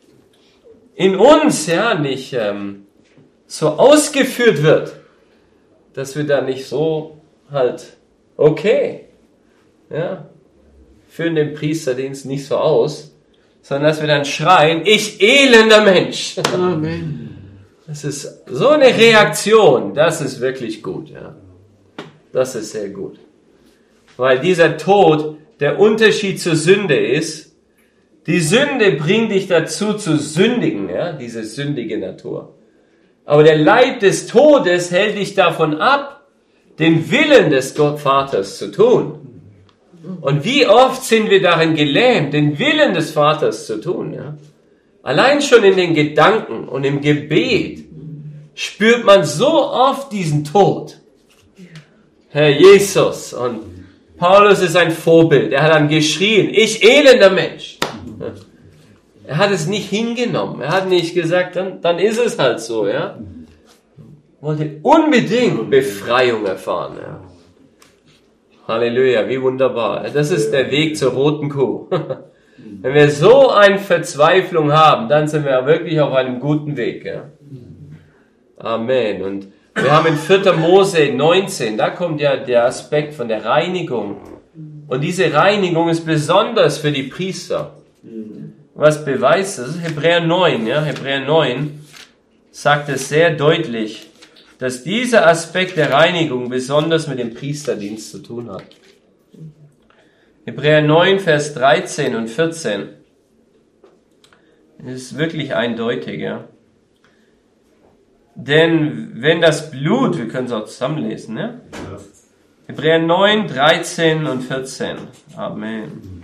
Speaker 3: in uns ja nicht ähm, so ausgeführt wird, dass wir da nicht so halt, okay, ja, führen den Priesterdienst nicht so aus, sondern dass wir dann schreien, ich elender Mensch. Amen. Das ist so eine Reaktion, das ist wirklich gut, ja. Das ist sehr gut. Weil dieser Tod der Unterschied zur Sünde ist, die Sünde bringt dich dazu zu sündigen, ja, diese sündige Natur. Aber der Leib des Todes hält dich davon ab, den Willen des Gottvaters zu tun. Und wie oft sind wir darin gelähmt, den Willen des Vaters zu tun, ja? Allein schon in den Gedanken und im Gebet spürt man so oft diesen Tod. Herr Jesus, und Paulus ist ein Vorbild. Er hat dann geschrien, ich elender Mensch. Er hat es nicht hingenommen. Er hat nicht gesagt, dann, dann ist es halt so, ja. Wollte unbedingt Befreiung erfahren, ja. Halleluja, wie wunderbar. Das ist der Weg zur roten Kuh. Wenn wir so eine Verzweiflung haben, dann sind wir wirklich auf einem guten Weg, ja. Amen. Und wir haben in vierter Mose neunzehn, da kommt ja der Aspekt von der Reinigung. Und diese Reinigung ist besonders für die Priester. Was beweist das? Hebräer neun, ja, Hebräer neun sagt es sehr deutlich, dass dieser Aspekt der Reinigung besonders mit dem Priesterdienst zu tun hat. Hebräer neun, Vers dreizehn und vierzehn. Das ist wirklich eindeutig, ja. Denn wenn das Blut, wir können es auch zusammenlesen, ne? Hebräer neun, dreizehn und vierzehn. Amen.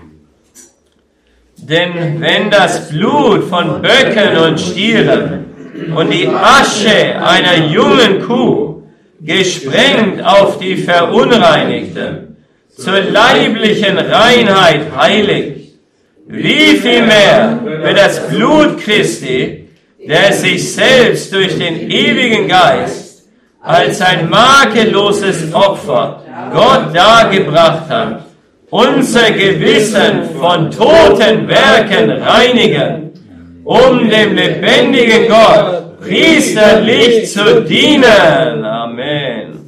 Speaker 3: Denn wenn das Blut von Böcken und Stieren und die Asche einer jungen Kuh gesprengt auf die Verunreinigten zur leiblichen Reinheit heiligt, wie viel mehr wird das Blut Christi, der sich selbst durch den ewigen Geist als ein makelloses Opfer Gott dargebracht hat, unser Gewissen von toten Werken reinigen, um dem lebendigen Gott priesterlich zu dienen. Amen.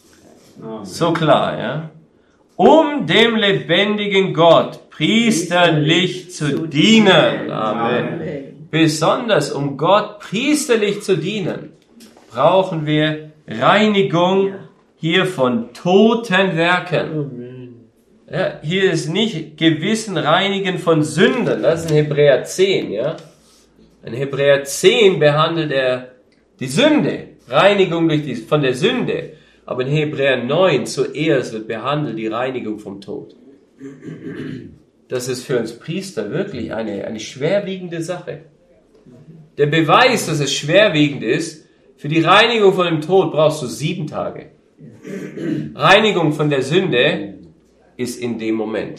Speaker 3: So klar, ja? Um dem lebendigen Gott priesterlich zu dienen. Amen. Besonders um Gott priesterlich zu dienen, brauchen wir Reinigung hier von toten Werken. Ja, hier ist nicht Gewissen reinigen von Sünden. Das ist in Hebräer zehn, ja. In Hebräer zehn behandelt er die Sünde, Reinigung durch die, von der Sünde. Aber in Hebräer neun zuerst wird behandelt die Reinigung vom Tod. Das ist für uns Priester wirklich eine, eine schwerwiegende Sache. Der Beweis, dass es schwerwiegend ist, für die Reinigung von dem Tod brauchst du sieben Tage. Reinigung von der Sünde ist in dem Moment.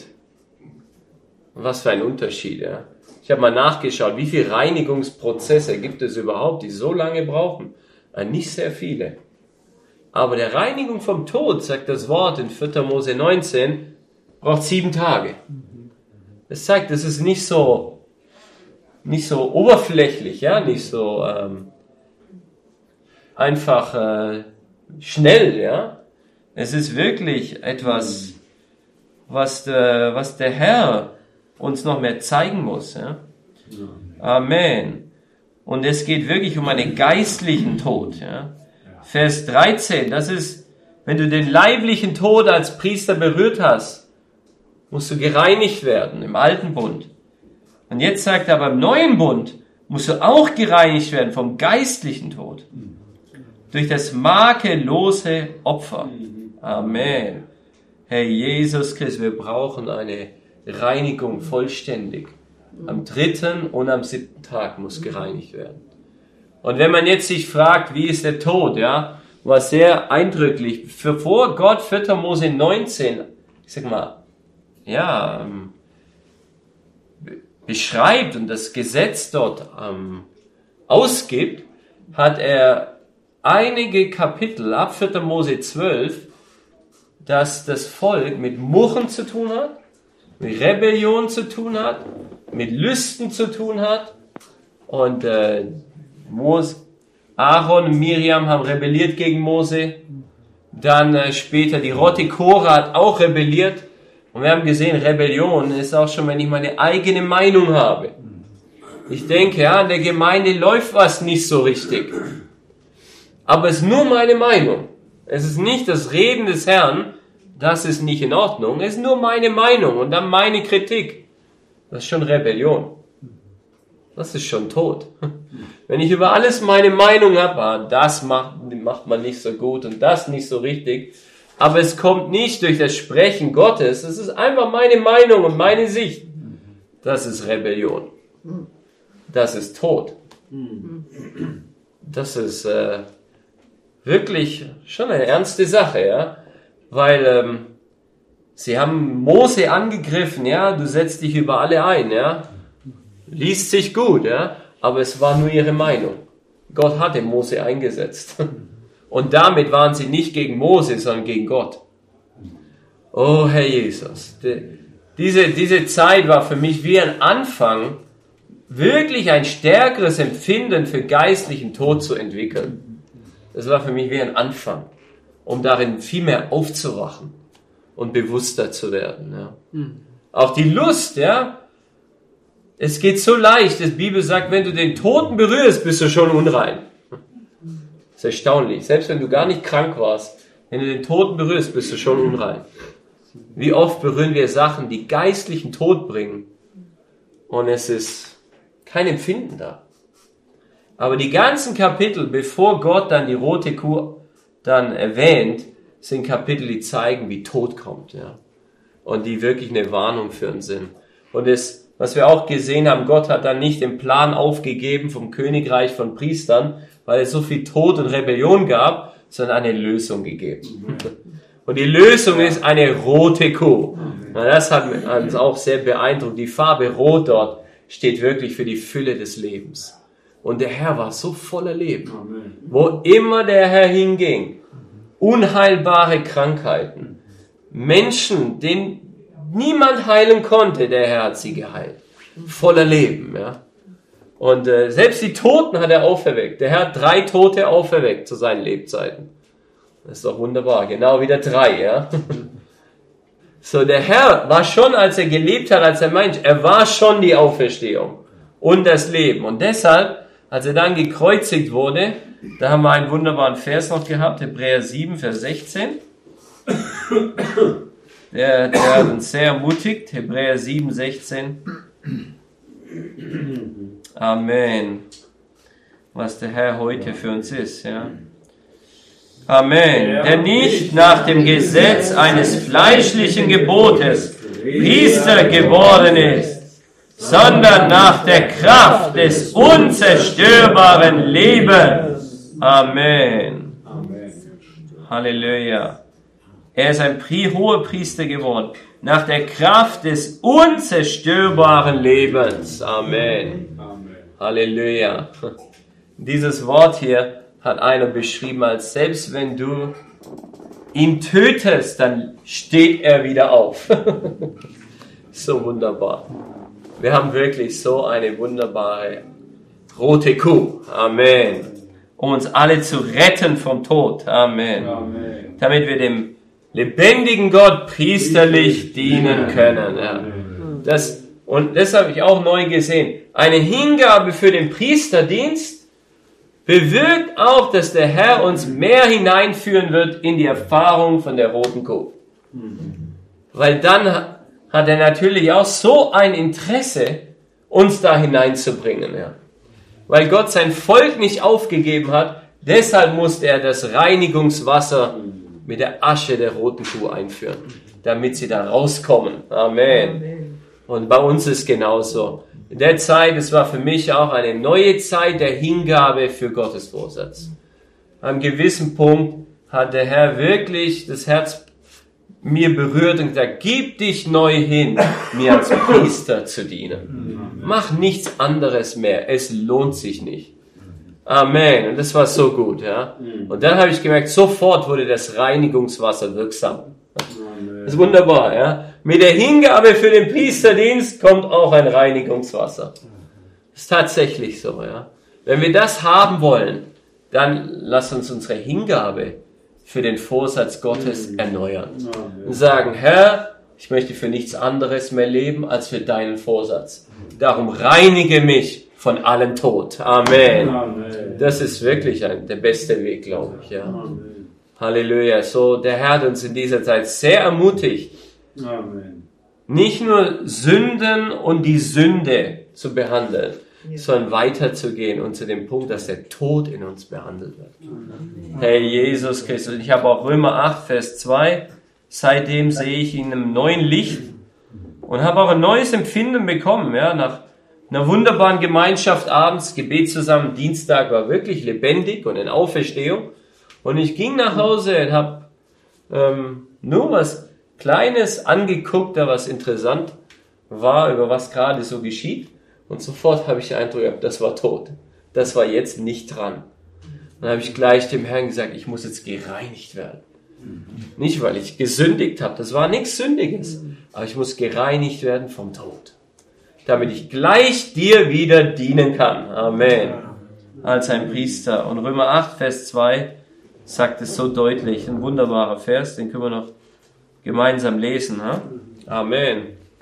Speaker 3: Und was für ein Unterschied, ja. Ich habe mal nachgeschaut, wie viele Reinigungsprozesse gibt es überhaupt, die so lange brauchen? Nicht sehr viele. Aber der Reinigung vom Tod, sagt das Wort in vierter Mose neunzehn, braucht sieben Tage. Das zeigt, das ist nicht so, nicht so oberflächlich, ja, nicht so ähm, einfach äh, schnell, ja. Es ist wirklich etwas, was der, was der Herr uns noch mehr zeigen muss, ja. Amen. Und es geht wirklich um einen geistlichen Tod, ja. Vers dreizehn, das ist, wenn du den leiblichen Tod als Priester berührt hast, musst du gereinigt werden im alten Bund. Und jetzt sagt er aber im neuen Bund, musst du auch gereinigt werden vom geistlichen Tod. Durch das makellose Opfer. Amen. Herr Jesus Christus, wir brauchen eine Reinigung vollständig. Am dritten und am siebten Tag muss gereinigt werden. Und wenn man jetzt sich fragt, wie ist der Tod, ja, war sehr eindrücklich. Für vor Gott vierter Mose neunzehn, ich sag mal, ja, ähm, beschreibt und das Gesetz dort ähm, ausgibt, hat er einige Kapitel ab vierter Mose zwölf, dass das Volk mit Murren zu tun hat, mit Rebellion zu tun hat, mit Lüsten zu tun hat. Und äh, Mose, Aaron und Miriam haben rebelliert gegen Mose. Dann äh, später die Rotte Korah hat auch rebelliert. Und wir haben gesehen, Rebellion ist auch schon, wenn ich meine eigene Meinung habe. Ich denke, ja, in der Gemeinde läuft was nicht so richtig. Aber es ist nur meine Meinung. Es ist nicht das Reden des Herrn, das ist nicht in Ordnung. Es ist nur meine Meinung und dann meine Kritik. Das ist schon Rebellion. Das ist schon Tod. Wenn ich über alles meine Meinung habe, das macht, macht man nicht so gut und das nicht so richtig, aber es kommt nicht durch das Sprechen Gottes, es ist einfach meine Meinung und meine Sicht. Das ist Rebellion. Das ist Tod. Das ist äh, wirklich schon eine ernste Sache, ja, weil ähm, sie haben Mose angegriffen, ja, du setzt dich über alle ein, ja, liest sich gut, ja, aber es war nur ihre Meinung. Gott hatte Mose eingesetzt. Und damit waren sie nicht gegen Mose, sondern gegen Gott. Oh, Herr Jesus. Die, diese, diese Zeit war für mich wie ein Anfang, wirklich ein stärkeres Empfinden für geistlichen Tod zu entwickeln. Das war für mich wie ein Anfang, um darin viel mehr aufzuwachen und bewusster zu werden. Ja. Mhm. Auch die Lust, ja. Es geht so leicht, die Bibel sagt, wenn du den Toten berührst, bist du schon unrein. Das ist erstaunlich. Selbst wenn du gar nicht krank warst, wenn du den Toten berührst, bist du schon unrein. Wie oft berühren wir Sachen, die geistlichen Tod bringen und es ist kein Empfinden da. Aber die ganzen Kapitel, bevor Gott dann die rote Kuh dann erwähnt, sind Kapitel, die zeigen, wie Tod kommt, ja. Und die wirklich eine Warnung für uns sind. Und das, was wir auch gesehen haben, Gott hat dann nicht den Plan aufgegeben vom Königreich von Priestern, weil es so viel Tod und Rebellion gab, sondern eine Lösung gegeben. Und die Lösung ist eine rote Kuh. Und das hat uns auch sehr beeindruckt. Die Farbe Rot dort steht wirklich für die Fülle des Lebens. Und der Herr war so voller Leben. Wo immer der Herr hinging, unheilbare Krankheiten, Menschen, den niemand heilen konnte, der Herr hat sie geheilt. Voller Leben, ja. Und äh, selbst die Toten hat er auferweckt. Der Herr hat drei Tote auferweckt zu seinen Lebzeiten. Das ist doch wunderbar. Genau wieder drei, ja. So, der Herr war schon, als er gelebt hat, als er Mensch, er war schon die Auferstehung und das Leben. Und deshalb, als er dann gekreuzigt wurde, da haben wir einen wunderbaren Vers noch gehabt, Hebräer sieben, Vers sechzehn. Der, der hat uns sehr ermutigt, Hebräer sieben, sechzehn. Amen. Was der Herr heute für uns ist, ja. Amen. Der nicht nach dem Gesetz eines fleischlichen Gebotes Priester geworden ist, sondern nach der Kraft des unzerstörbaren Lebens. Amen. Halleluja. Er ist ein hoher Priester geworden, nach der Kraft des unzerstörbaren Lebens. Amen. Halleluja. Dieses Wort hier hat einer beschrieben als, selbst wenn du ihn tötest, dann steht er wieder auf. So wunderbar. Wir haben wirklich so eine wunderbare rote Kuh. Amen. Um uns alle zu retten vom Tod. Amen. Amen. Damit wir dem lebendigen Gott priesterlich dienen können. Ja. Das, und das habe ich auch neu gesehen. Eine Hingabe für den Priesterdienst bewirkt auch, dass der Herr uns mehr hineinführen wird in die Erfahrung von der roten Kuh. Weil dann hat er natürlich auch so ein Interesse, uns da hineinzubringen. Ja. Weil Gott sein Volk nicht aufgegeben hat, deshalb musste er das Reinigungswasser mit der Asche der roten Kuh einführen, damit sie da rauskommen. Amen. Amen. Und bei uns ist genauso. In der Zeit, es war für mich auch eine neue Zeit der Hingabe für Gottes Vorsatz. An einem gewissen Punkt hat der Herr wirklich das Herz mir berührt und gesagt, gib dich neu hin, mir als Priester zu dienen. Mach nichts anderes mehr, es lohnt sich nicht. Amen. Und das war so gut, ja. Und dann habe ich gemerkt, sofort wurde das Reinigungswasser wirksam. Das ist wunderbar, ja. Mit der Hingabe für den Priesterdienst kommt auch ein Reinigungswasser. Das ist tatsächlich so, ja. Wenn wir das haben wollen, dann lass uns unsere Hingabe für den Vorsatz Gottes erneuern. Und sagen, Herr, ich möchte für nichts anderes mehr leben als für deinen Vorsatz. Darum reinige mich von allem Tod. Amen. Das ist wirklich ein, der beste Weg, glaube ich, ja. Halleluja. So, der Herr hat uns in dieser Zeit sehr ermutigt, Amen. Nicht nur Sünden und die Sünde zu behandeln, ja. sondern weiterzugehen und zu dem Punkt, dass der Tod in uns behandelt wird. Amen. Herr Jesus Christus. Ich habe auch Römer acht, Vers zwei. Seitdem sehe ich ihn im neuen Licht und habe auch ein neues Empfinden bekommen, ja, nach einer wunderbaren Gemeinschaft abends, Gebet zusammen, Dienstag war wirklich lebendig und in Auferstehung. Und ich ging nach Hause und habe ähm, nur was Kleines angeguckt, da was interessant war, über was gerade so geschieht. Und sofort habe ich den Eindruck gehabt, das war tot. Das war jetzt nicht dran. Dann habe ich gleich dem Herrn gesagt, ich muss jetzt gereinigt werden. Nicht, weil ich gesündigt habe, das war nichts Sündiges. Aber ich muss gereinigt werden vom Tod. Damit ich gleich dir wieder dienen kann. Amen. Als ein Priester. Und Römer acht, Vers zwei sagt es so deutlich. Ein wunderbarer Vers, den können wir noch gemeinsam lesen. Ha? Amen.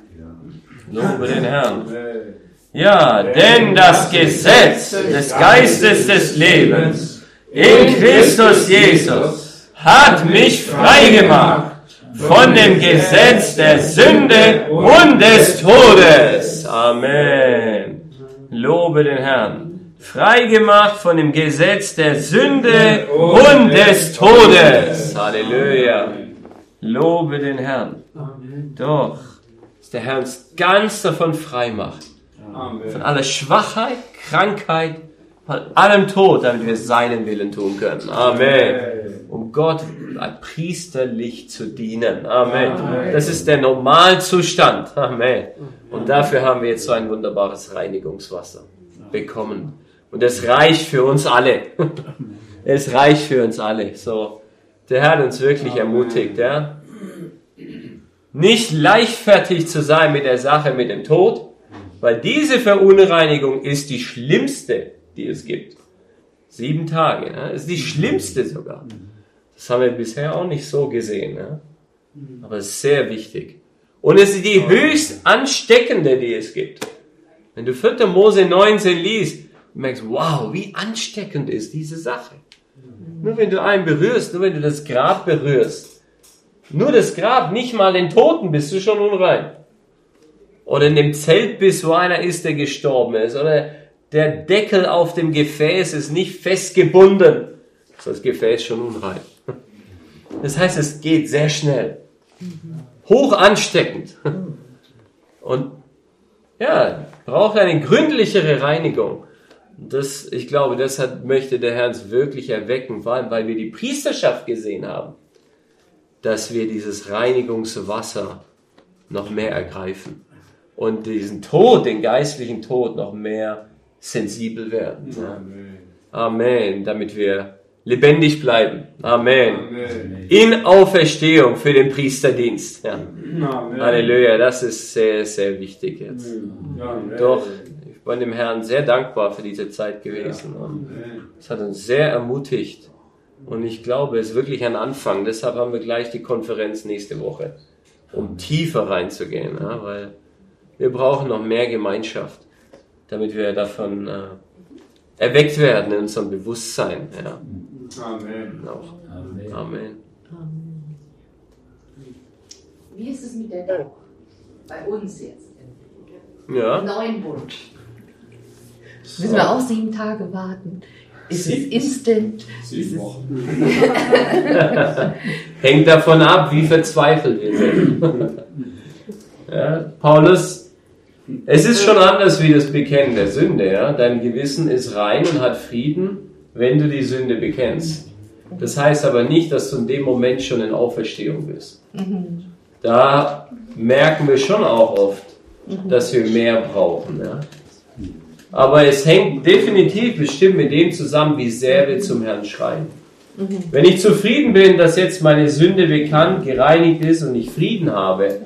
Speaker 3: Lobe den Herrn. Ja, denn das Gesetz des Geistes des Lebens in Christus Jesus hat mich frei gemacht von dem Gesetz der Sünde und des Todes. Amen. Lobe den Herrn. Freigemacht von dem Gesetz der Sünde und des Todes. Halleluja. Lobe den Herrn. Doch, dass der Herr uns ganz davon frei macht. Von aller Schwachheit, Krankheit, von allem Tod, damit wir seinen Willen tun können. Amen. Um Gott priesterlich zu dienen. Amen. Das ist der Normalzustand. Amen. Und dafür haben wir jetzt so ein wunderbares Reinigungswasser bekommen. Und es reicht für uns alle. Es reicht für uns alle. So, der Herr hat uns wirklich ermutigt, ja. Nicht leichtfertig zu sein mit der Sache mit dem Tod, weil diese Verunreinigung ist die schlimmste, die es gibt. Sieben Tage, ja, ist die schlimmste sogar. Das haben wir bisher auch nicht so gesehen, ja. Aber es ist sehr wichtig. Und es ist die höchst ansteckende, die es gibt. Wenn du vierter Mose neunzehn liest, du merkst, wow, wie ansteckend ist diese Sache. Nur wenn du einen berührst, nur wenn du das Grab berührst, nur das Grab, nicht mal den Toten, bist du schon unrein. Oder in dem Zelt bist, wo einer ist, der gestorben ist. Oder der Deckel auf dem Gefäß ist nicht festgebunden. Ist das Gefäß schon unrein. Das heißt, es geht sehr schnell. Hoch ansteckend. Und ja, braucht eine gründlichere Reinigung. Das, ich glaube, deshalb möchte der Herr uns wirklich erwecken, vor allem, weil wir die Priesterschaft gesehen haben, dass wir dieses Reinigungswasser noch mehr ergreifen und diesen Tod, den geistlichen Tod, noch mehr sensibel werden. Ja. Amen, damit wir lebendig bleiben. Amen. Amen. In Auferstehung für den Priesterdienst. Ja. Amen. Halleluja, das ist sehr, sehr wichtig jetzt. Amen. Doch, ich bin dem Herrn sehr dankbar für diese Zeit gewesen. Und es hat uns sehr ermutigt. Und ich glaube, es ist wirklich ein Anfang. Deshalb haben wir gleich die Konferenz nächste Woche, um tiefer reinzugehen. Ja, weil wir brauchen noch mehr Gemeinschaft, damit wir davon äh, erweckt werden in unserem Bewusstsein. Ja. Amen. Auch. Amen. Amen.
Speaker 9: Wie ist es mit der Dauer? Bei uns jetzt.
Speaker 3: Ja.
Speaker 9: Im neuen Bund. Müssen wir auch sieben Tage warten? Ist es instant?
Speaker 2: Sieben Wochen.
Speaker 3: Hängt davon ab, wie verzweifelt wir sind. Ja, Paulus, es ist schon anders wie das Bekennen der Sünde. Ja? Dein Gewissen ist rein und hat Frieden, wenn du die Sünde bekennst. Das heißt aber nicht, dass du in dem Moment schon in Auferstehung bist. Da merken wir schon auch oft, dass wir mehr brauchen. Ja? Aber es hängt definitiv bestimmt mit dem zusammen, wie sehr wir zum Herrn schreien. Wenn ich zufrieden bin, dass jetzt meine Sünde bekannt, gereinigt ist und ich Frieden habe,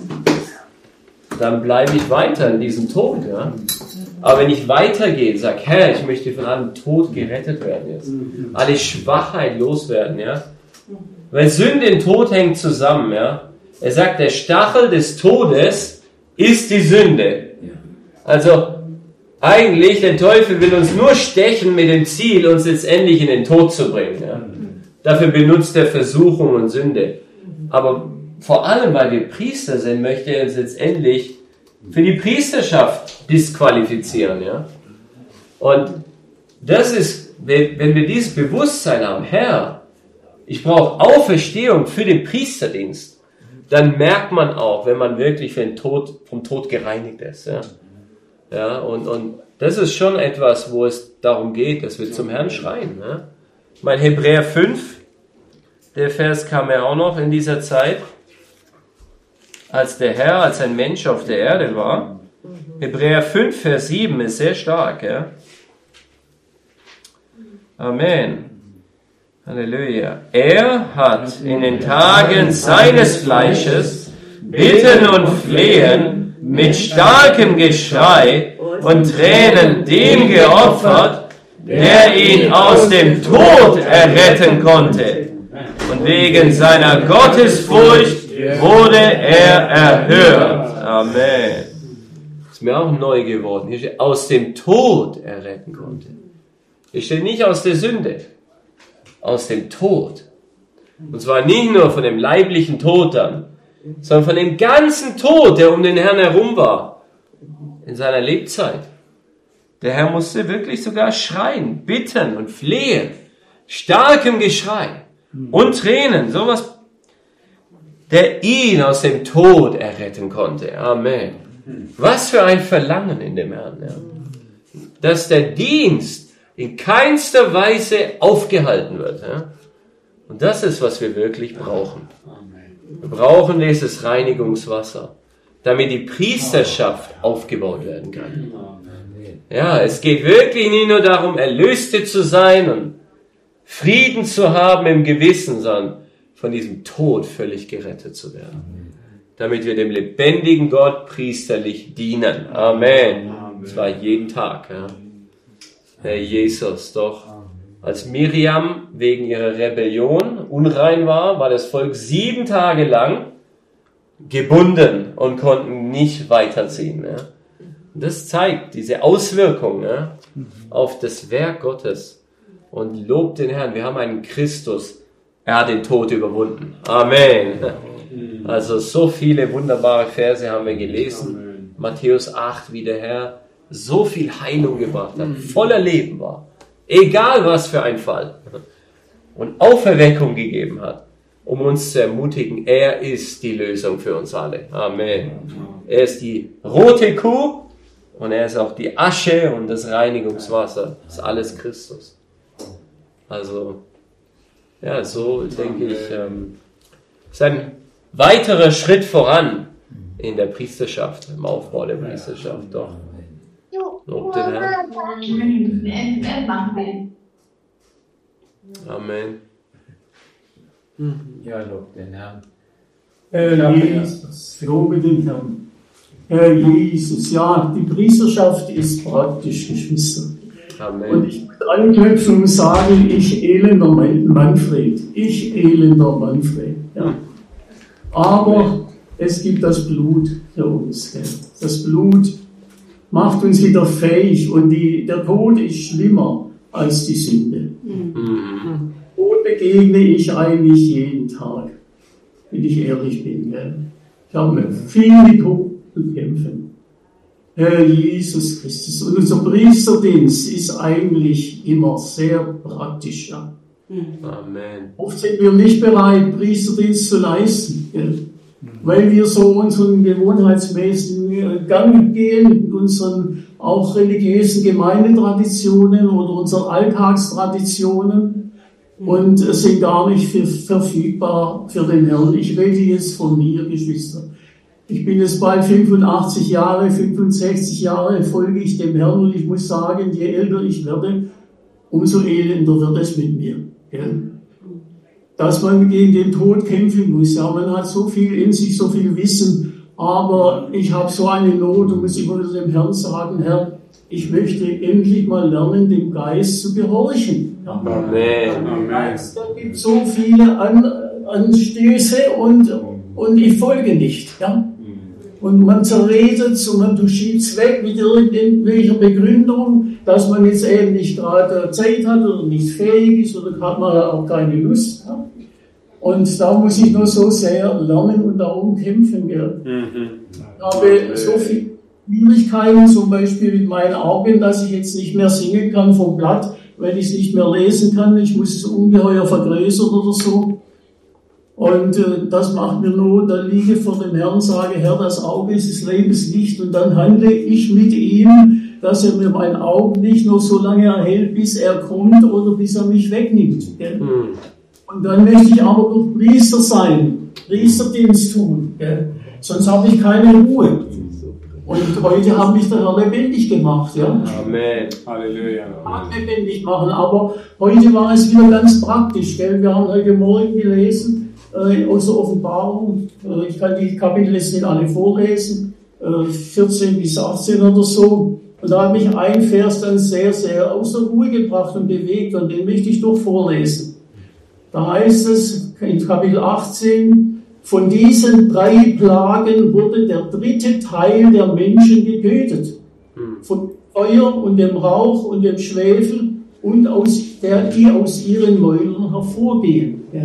Speaker 3: dann bleibe ich weiter in diesem Tod. Ja? Aber wenn ich weitergehe und sage, Herr, ich möchte von allem Tod gerettet werden jetzt, alle Schwachheit loswerden, ja? Weil Sünde und Tod hängt zusammen. Ja? Er sagt, der Stachel des Todes ist die Sünde. Also eigentlich, der Teufel will uns nur stechen mit dem Ziel, uns letztendlich in den Tod zu bringen. Ja? Dafür benutzt er Versuchung und Sünde. Aber vor allem, weil wir Priester sind, möchte er uns letztendlich für die Priesterschaft disqualifizieren. Ja? Und das ist, wenn wir dieses Bewusstsein haben, Herr, ich brauche Auferstehung für den Priesterdienst, dann merkt man auch, wenn man wirklich für den Tod, vom Tod gereinigt ist. Ja? Ja, und, und das ist schon etwas, wo es darum geht, dass wir zum Herrn schreien. Ne? Mein Hebräer fünf, der Vers kam ja auch noch in dieser Zeit, als der Herr, als ein Mensch auf der Erde war. Hebräer fünf, Vers sieben ist sehr stark. Ja? Amen. Halleluja. Er hat in den Tagen seines Fleisches Bitten und Flehen mit starkem Geschrei und Tränen dem geopfert, der ihn aus dem Tod erretten konnte. Und wegen seiner Gottesfurcht wurde er erhört. Amen. Ist mir auch neu geworden. Hier steht, aus dem Tod erretten konnte. Hier steht nicht aus der Sünde, aus dem Tod. Und zwar nicht nur von dem leiblichen Tod dann, sondern von dem ganzen Tod, der um den Herrn herum war, in seiner Lebzeit. Der Herr musste wirklich sogar schreien, bitten und flehen, starkem Geschrei und Tränen, sowas, der ihn aus dem Tod erretten konnte. Amen. Was für ein Verlangen in dem Herrn, ja. Dass der Dienst in keinster Weise aufgehalten wird. Ja. Und das ist, was wir wirklich brauchen. Wir brauchen dieses Reinigungswasser, damit die Priesterschaft aufgebaut werden kann. Ja, es geht wirklich nicht nur darum, Erlöste zu sein und Frieden zu haben im Gewissen, sondern von diesem Tod völlig gerettet zu werden. Damit wir dem lebendigen Gott priesterlich dienen. Amen. Und zwar jeden Tag. Ja. Herr Jesus, doch als Miriam wegen ihrer Rebellion unrein war, war das Volk sieben Tage lang gebunden und konnten nicht weiterziehen. Ja. Und das zeigt diese Auswirkung, ja, auf das Werk Gottes. Und lobt den Herrn, wir haben einen Christus, er hat den Tod überwunden. Amen. Also so viele wunderbare Verse haben wir gelesen. Matthäus acht, wie der Herr so viel Heilung gebracht hat, voller Leben war. Egal was für ein Fall. Und Auferweckung gegeben hat, um uns zu ermutigen, er ist die Lösung für uns alle. Amen. Er ist die rote Kuh und er ist auch die Asche und das Reinigungswasser. Das ist alles Christus. Also, ja, so denke ich, ähm, ist ein weiterer Schritt voran in der Priesterschaft, im Aufbau der Priesterschaft. Doch. Lob den Herrn. Amen.
Speaker 13: Ja, lob den Herrn.
Speaker 20: Herr Jesus, lobe den Herrn. Herr Jesus, ja, die Priesterschaft ist praktisch, Geschwister.
Speaker 3: Amen.
Speaker 20: Und ich muss anknüpfen und sagen, ich elender Manfred, ich elender Manfred. Ja. Aber Amen. Es gibt das Blut für uns. Gell? Das Blut macht uns wieder fähig und die, der Tod ist schlimmer als die Sünde. Mhm. Tod begegne ich eigentlich jeden Tag, wenn ich ehrlich bin. Gell? Ich habe viel mit Tod zu kämpfen. Herr Jesus Christus. Und unser Priesterdienst ist eigentlich immer sehr praktisch. Ja.
Speaker 3: Amen.
Speaker 20: Oft sind wir nicht bereit, Priesterdienst zu leisten, gell? Weil wir so unseren gewohnheitsmäßigen Gang gehen, mit unseren auch religiösen Gemeindetraditionen oder unseren Alltagstraditionen und sind gar nicht für, verfügbar für den Herrn. Ich rede jetzt von mir, Geschwister. Ich bin jetzt bald fünfundachtzig Jahre, fünfundsechzig Jahre folge ich dem Herrn und ich muss sagen, je älter ich werde, umso elender wird es mit mir. Gell? Dass man gegen den Tod kämpfen muss. Ja, man hat so viel in sich, so viel Wissen, aber ich habe so eine Not und muss immer wieder dem Herrn sagen, Herr, ich möchte endlich mal lernen, dem Geist zu gehorchen. Ja.
Speaker 3: Amen.
Speaker 20: Geist, da gibt so viele An Anstöße und, und ich folge nicht. Ja. Und man zerredet es und man schiebt es weg mit irgendwelcher Begründung, dass man jetzt eben nicht gerade Zeit hat oder nicht fähig ist oder hat man auch keine Lust. Ja? Und da muss ich nur so sehr lernen und darum kämpfen. Gell? Mhm. Ich habe so viele Schwierigkeiten, zum Beispiel mit meinen Augen, dass ich jetzt nicht mehr singen kann vom Blatt, weil ich es nicht mehr lesen kann. Ich muss es ungeheuer vergrößern oder so. Und äh, das macht mir Not, da liege vor dem Herrn, sage, Herr, das Auge ist des Lebens Licht und dann handle ich mit ihm, dass er mir mein Auge nicht nur so lange erhält, bis er kommt oder bis er mich wegnimmt. Gell? Mhm. Und dann möchte ich aber noch Priester sein, Priesterdienst tun, gell? Sonst habe ich keine Ruhe. Und heute hat mich der Herr lebendig gemacht. Ja?
Speaker 3: Amen.
Speaker 20: Halleluja. Amen. Lebendig machen, aber heute war es wieder ganz praktisch. Gell? Wir haben heute Morgen gelesen, Äh, unsere Offenbarung, äh, ich kann die Kapitel jetzt nicht alle vorlesen, äh, vierzehn bis achtzehn oder so. Und da hat mich ein Vers dann sehr, sehr aus der Ruhe gebracht und bewegt und den möchte ich doch vorlesen. Da heißt es in Kapitel achtzehn, von diesen drei Plagen wurde der dritte Teil der Menschen getötet. Von Feuer und dem Rauch und dem Schwefel und aus der, die aus ihren Mäulern hervorgehen. Ja.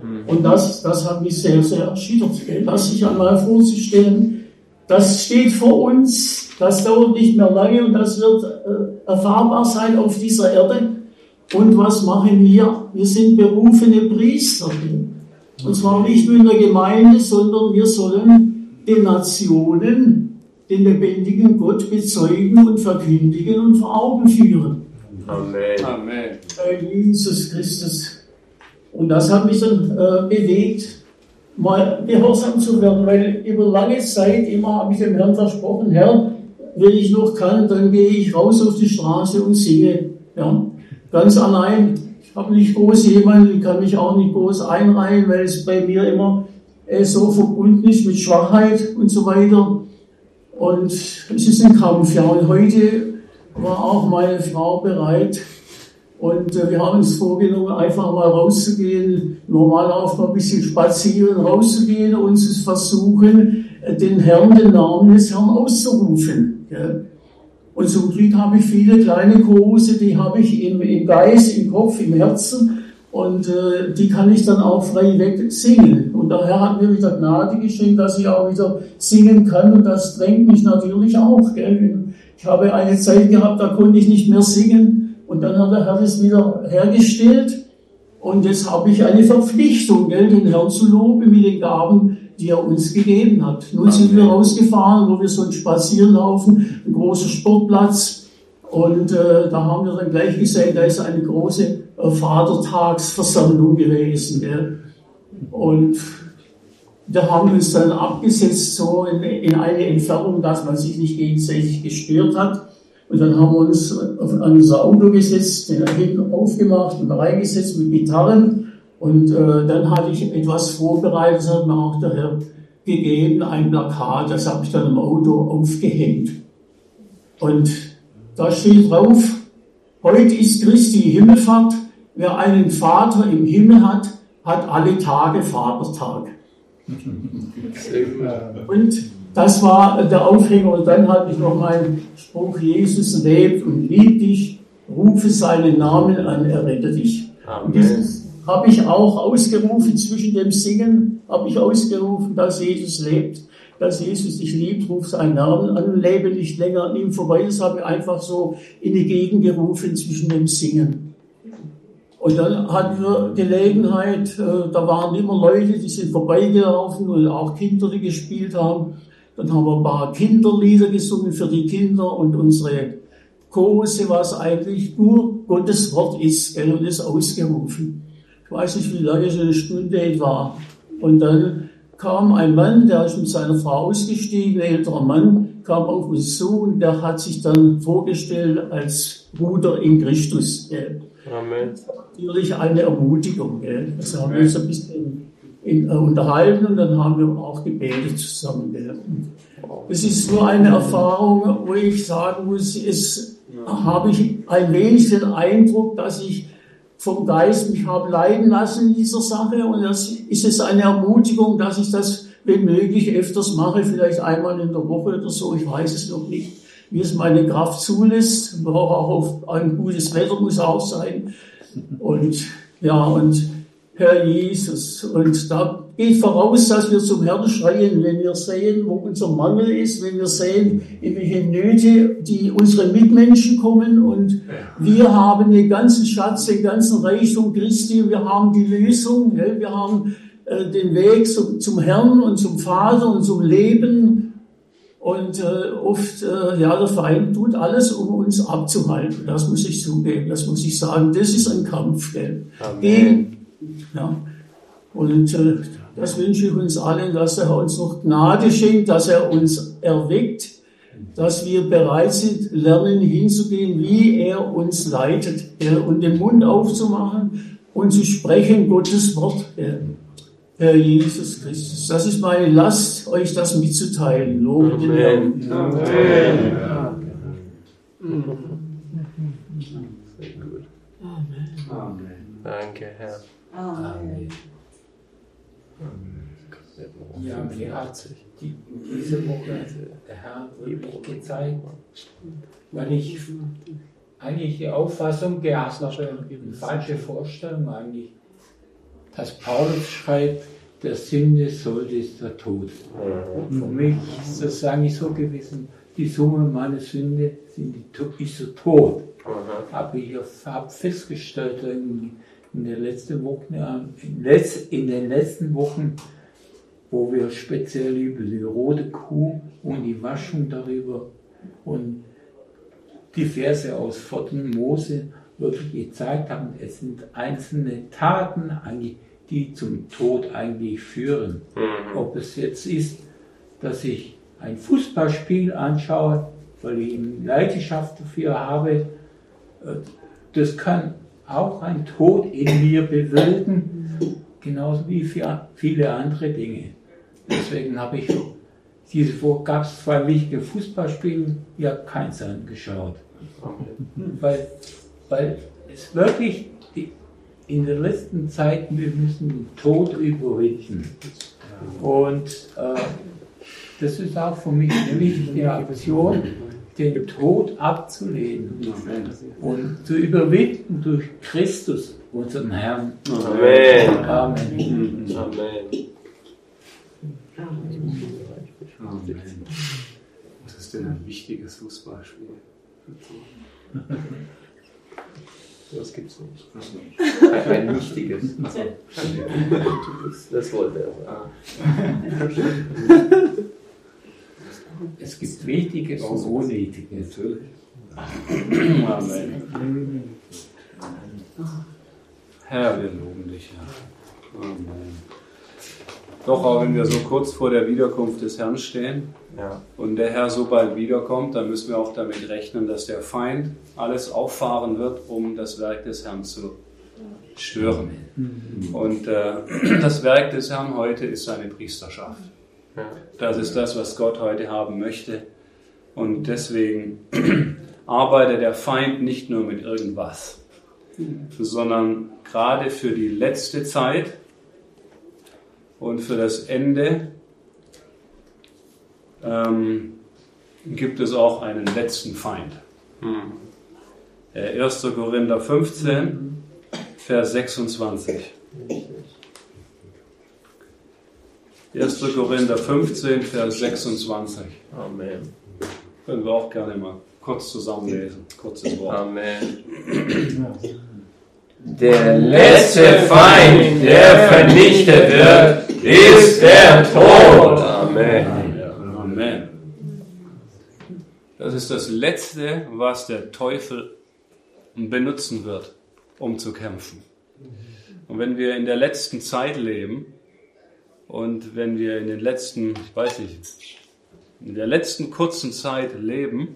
Speaker 20: Und das, das hat mich sehr, sehr erschüttert, das sich einmal vorzustellen. Das steht vor uns, das dauert nicht mehr lange und das wird äh, erfahrbar sein auf dieser Erde. Und was machen wir? Wir sind berufene Priester. Und zwar nicht nur in der Gemeinde, sondern wir sollen den Nationen den lebendigen Gott bezeugen und verkündigen und vor Augen führen.
Speaker 3: Amen.
Speaker 2: Amen.
Speaker 20: Äh, Jesus Christus. Und das hat mich dann äh, bewegt, mal gehorsam zu werden, weil über lange Zeit immer habe ich dem Herrn versprochen, Herr, wenn ich noch kann, dann gehe ich raus auf die Straße und singe. Ja, ganz allein. Ich habe nicht groß jemanden, ich kann mich auch nicht groß einreihen, weil es bei mir immer äh, so verbunden ist mit Schwachheit und so weiter. Und es ist ein Kampf, ja. Und heute war auch meine Frau bereit. Und äh, wir haben uns vorgenommen, einfach mal rauszugehen, normal auch mal ein bisschen spazieren, rauszugehen und zu versuchen, den Herrn, den Namen des Herrn auszurufen. Ja. Und zum Glück habe ich viele kleine Kurse, die habe ich im, im Geist, im Kopf, im Herzen und äh, die kann ich dann auch frei weg singen. Und der Herr hat mir wieder Gnade geschenkt, dass ich auch wieder singen kann und das drängt mich natürlich auch. Gell. Ich habe eine Zeit gehabt, da konnte ich nicht mehr singen. Und dann hat der Herr das wieder hergestellt. Und jetzt habe ich eine Verpflichtung, gell, den Herrn zu loben mit den Gaben, die er uns gegeben hat. Nun sind wir rausgefahren, wo wir so ein Spazieren laufen, ein großer Sportplatz. Und äh, da haben wir dann gleich gesehen, da ist eine große äh, Vatertagsversammlung gewesen. Gell. Und da haben wir uns dann abgesetzt, so in, in eine Entfernung, dass man sich nicht gegenseitig gestört hat. Und dann haben wir uns auf unser Auto gesetzt, den hinten aufgemacht und reingesetzt mit Gitarren. Und äh, dann hatte ich etwas vorbereitet, das hat mir auch der Herr gegeben, ein Plakat, das habe ich dann im Auto aufgehängt. Und da steht drauf, heute ist Christi Himmelfahrt, wer einen Vater im Himmel hat, hat alle Tage Vatertag. Und das war der Aufhänger. Und dann hatte ich noch meinen Spruch, Jesus lebt und liebt dich, rufe seinen Namen an, er rettet dich. Amen. Und dieses habe ich auch ausgerufen, zwischen dem Singen habe ich ausgerufen, dass Jesus lebt, dass Jesus dich liebt, ruf seinen Namen an, lebe nicht länger an ihm vorbei. Das habe ich einfach so in die Gegend gerufen zwischen dem Singen. Und dann hatten wir Gelegenheit, da waren immer Leute, die sind vorbeigelaufen und auch Kinder, die gespielt haben. Dann haben wir ein paar Kinderlieder gesungen für die Kinder und unsere Chorus, was eigentlich nur Gottes Wort ist, gell, und das ausgerufen. Ich weiß nicht, wie lange, so eine Stunde etwa. Und dann kam ein Mann, der ist mit seiner Frau ausgestiegen, ein älterer Mann, kam auf uns zu und der hat sich dann vorgestellt als Bruder in Christus. Gell. Amen. Natürlich eine Ermutigung. Gell. Das haben wir uns ein bisschen in, äh, unterhalten und dann haben wir auch gebetet zusammen. Gell. Es ist nur eine Erfahrung, wo ich sagen muss, es habe ich ein wenig den Eindruck, dass ich vom Geist mich habe leiden lassen in dieser Sache und das ist es eine Ermutigung, dass ich das, wenn möglich, öfters mache, vielleicht einmal in der Woche oder so, ich weiß es noch nicht, wie es meine Kraft zulässt. Ich brauche auch ein gutes Wetter, muss auch sein. Und ja, und Herr Jesus, und da geht voraus, dass wir zum Herrn schreien, wenn wir sehen, wo unser Mangel ist, wenn wir sehen, in welche Nöte die unsere Mitmenschen kommen und wir haben den ganzen Schatz, den ganzen Reichtum Christi, wir haben die Lösung, wir haben äh, den Weg zum, zum Herrn und zum Vater und zum Leben und äh, oft, äh, ja, der Feind tut alles, um uns abzuhalten, das muss ich zugeben, das muss ich sagen, das ist ein Kampf, gell? Gegen, ja, und äh, das wünsche ich uns allen, dass der Herr uns noch Gnade schenkt, dass er uns erweckt, dass wir bereit sind, lernen hinzugehen, wie er uns leitet, ja, und den Mund aufzumachen und zu sprechen Gottes Wort, ja. Herr Jesus Christus. Das ist meine Last, euch das mitzuteilen. Lobe den Herrn. Amen. Amen.
Speaker 3: Sehr gut. Amen. Danke, Herr.
Speaker 12: Amen.
Speaker 21: Ja, mir hat die, diese Woche der Herr wirklich gezeigt, weil ich eigentlich die Auffassung gehabt habe, eine falsche Vorstellung eigentlich,
Speaker 13: dass Paulus schreibt, der Sünde Sold ist der Tod. Und für mich ist das eigentlich so gewesen, die Summe meiner Sünde sind die, ist der Tod. Aber ich habe festgestellt, in, in, der letzten Woche, in, letz, in den letzten Wochen, wo wir speziell über die rote Kuh und die Waschung darüber und die Verse aus vierten Mose wirklich gezeigt haben, es sind einzelne Taten, die zum Tod eigentlich führen. Mhm. Ob es jetzt ist, dass ich ein Fußballspiel anschaue, weil ich eine Leidenschaft dafür habe, das kann auch ein Tod in mir bewirken, genauso wie für viele andere Dinge. Deswegen habe ich diese Woche, gab es zwei wichtige Fußballspiele, ich habe keins angeschaut. Weil, weil es wirklich in der letzten Zeit, wir müssen den Tod überwinden. Und äh, das ist auch für mich eine wichtige Aktion, den Tod abzulehnen und zu überwinden durch Christus, unseren Herrn.
Speaker 3: Amen.
Speaker 13: Amen.
Speaker 3: Amen.
Speaker 2: Amen. Was ist denn ein wichtiges Fußballspiel?
Speaker 3: Das gibt's nicht. Ein wichtiges. Das wollte er sagen.
Speaker 13: Es gibt wichtige und unnötige.
Speaker 2: Natürlich. Amen. Herr, wir loben dich, Herr. Amen. Doch, auch wenn wir so kurz vor der Wiederkunft des Herrn stehen, ja, und der Herr so bald wiederkommt, dann müssen wir auch damit rechnen, dass der Feind alles auffahren wird, um das Werk des Herrn zu stören. Mhm. Und äh, das Werk des Herrn heute ist seine Priesterschaft. Das ist das, was Gott heute haben möchte. Und deswegen arbeitet der Feind nicht nur mit irgendwas, sondern gerade für die letzte Zeit und für das Ende ähm, gibt es auch einen letzten Feind. Hm. erster Korinther fünfzehn, Vers sechsundzwanzig. erster Korinther fünfzehn, Vers sechsundzwanzig.
Speaker 3: Amen.
Speaker 2: Können wir auch gerne mal kurz zusammenlesen. Kurzes Wort.
Speaker 3: Amen. Der letzte Feind, der vernichtet wird, ist der Tod. Amen.
Speaker 2: Amen. Das ist das Letzte, was der Teufel benutzen wird, um zu kämpfen. Und wenn wir in der letzten Zeit leben und wenn wir in den letzten, ich weiß nicht, in der letzten kurzen Zeit leben,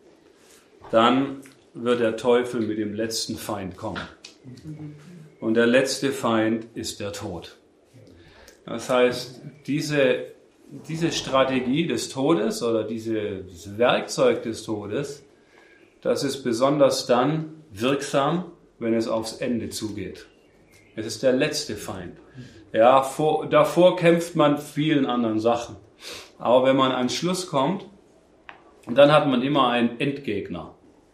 Speaker 2: dann wird der Teufel mit dem letzten Feind kommen. Und der letzte Feind ist der Tod. Das heißt, diese, diese Strategie des Todes oder diese, dieses Werkzeug des Todes, das ist besonders dann wirksam, wenn es aufs Ende zugeht. Es ist der letzte Feind. Ja, vor, davor kämpft man vielen anderen Sachen. Aber wenn man an Schluss kommt, dann hat man immer einen Endgegner.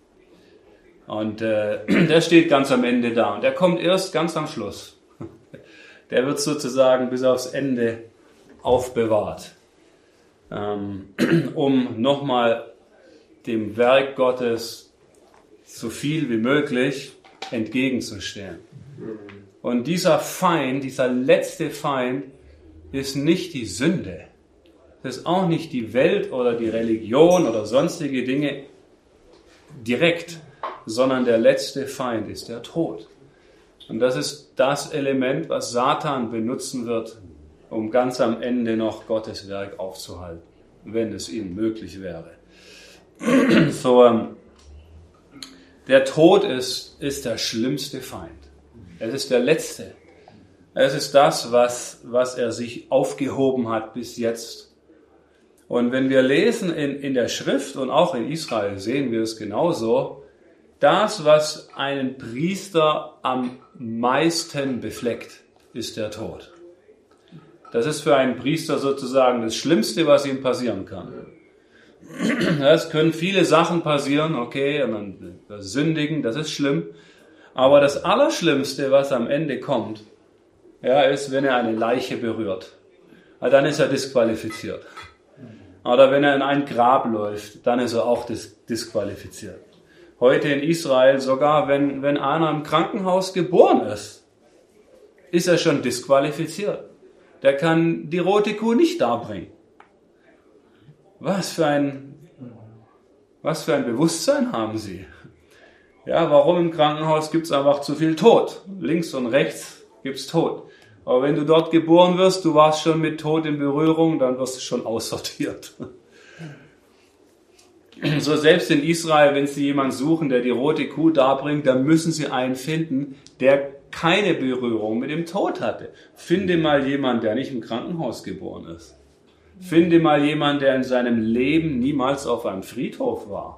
Speaker 2: Und äh, der steht ganz am Ende da. Und der kommt erst ganz am Schluss. Der wird sozusagen bis aufs Ende aufbewahrt, ähm, um nochmal dem Werk Gottes so viel wie möglich entgegenzustehen. Und dieser Feind, dieser letzte Feind, ist nicht die Sünde. Das ist auch nicht die Welt oder die Religion oder sonstige Dinge direkt, sondern der letzte Feind ist der Tod. Und das ist das Element, was Satan benutzen wird, um ganz am Ende noch Gottes Werk aufzuhalten, wenn es ihm möglich wäre. So, ähm, der Tod ist, ist der schlimmste Feind. Es ist der letzte. Es ist das, was, was er sich aufgehoben hat bis jetzt. Und wenn wir lesen in, in der Schrift und auch in Israel, sehen wir es genauso. Das, was einen Priester am meisten befleckt, ist der Tod. Das ist für einen Priester sozusagen das Schlimmste, was ihm passieren kann. Es können viele Sachen passieren, okay, man sündigen, das ist schlimm. Aber das Allerschlimmste, was am Ende kommt, ja, ist, wenn er eine Leiche berührt. Ja, dann ist er disqualifiziert. Oder wenn er in ein Grab läuft, dann ist er auch dis- disqualifiziert. Heute in Israel sogar, wenn, wenn einer im Krankenhaus geboren ist, ist er schon disqualifiziert. Der kann die rote Kuh nicht darbringen. Was für ein, was für ein Bewusstsein haben sie? Ja, warum im Krankenhaus gibt es einfach zu viel Tod? Links und rechts gibt es Tod. Aber wenn du dort geboren wirst, du warst schon mit Tod in Berührung, dann wirst du schon aussortiert. So selbst in Israel, wenn sie jemanden suchen, der die rote Kuh darbringt, dann müssen sie einen finden, der keine Berührung mit dem Tod hatte. Finde mal jemanden, der nicht im Krankenhaus geboren ist. Finde mal jemanden, der in seinem Leben niemals auf einem Friedhof war.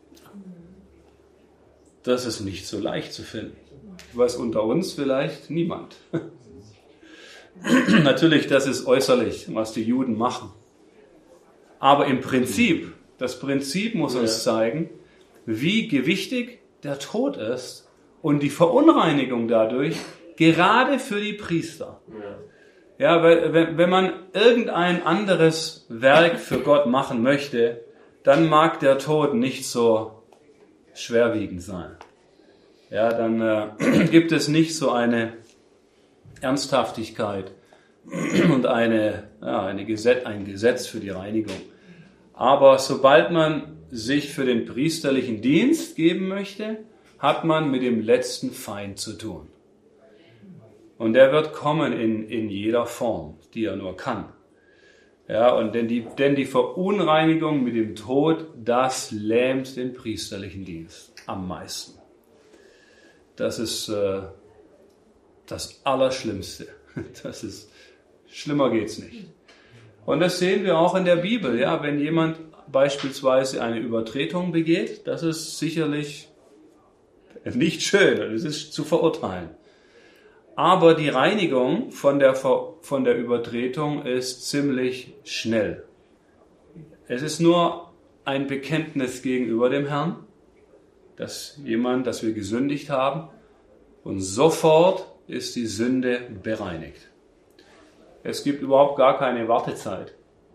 Speaker 2: Das ist nicht so leicht zu finden. Ich weiß unter uns vielleicht niemand. Natürlich, das ist äußerlich, was die Juden machen. Aber im Prinzip, das Prinzip muss uns zeigen, wie gewichtig der Tod ist und die Verunreinigung dadurch, gerade für die Priester. Ja, weil wenn man irgendein anderes Werk für Gott machen möchte, dann mag der Tod nicht so schwerwiegend sein. Ja, dann äh, gibt es nicht so eine Ernsthaftigkeit und eine, ja, eine Gesetz, ein Gesetz für die Reinigung. Aber sobald man sich für den priesterlichen Dienst geben möchte, hat man mit dem letzten Feind zu tun. Und der wird kommen in, in jeder Form, die er nur kann. Ja, und denn die, denn die Verunreinigung mit dem Tod, das lähmt den priesterlichen Dienst am meisten. Das ist äh, das Allerschlimmste. Das ist, schlimmer geht's nicht. Und das sehen wir auch in der Bibel. Ja, wenn jemand beispielsweise eine Übertretung begeht, das ist sicherlich nicht schön, das ist zu verurteilen. Aber die Reinigung von der, von der Übertretung ist ziemlich schnell. Es ist nur ein Bekenntnis gegenüber dem Herrn, dass jemand, dass wir gesündigt haben, und sofort ist die Sünde bereinigt. Es gibt überhaupt gar keine Wartezeit.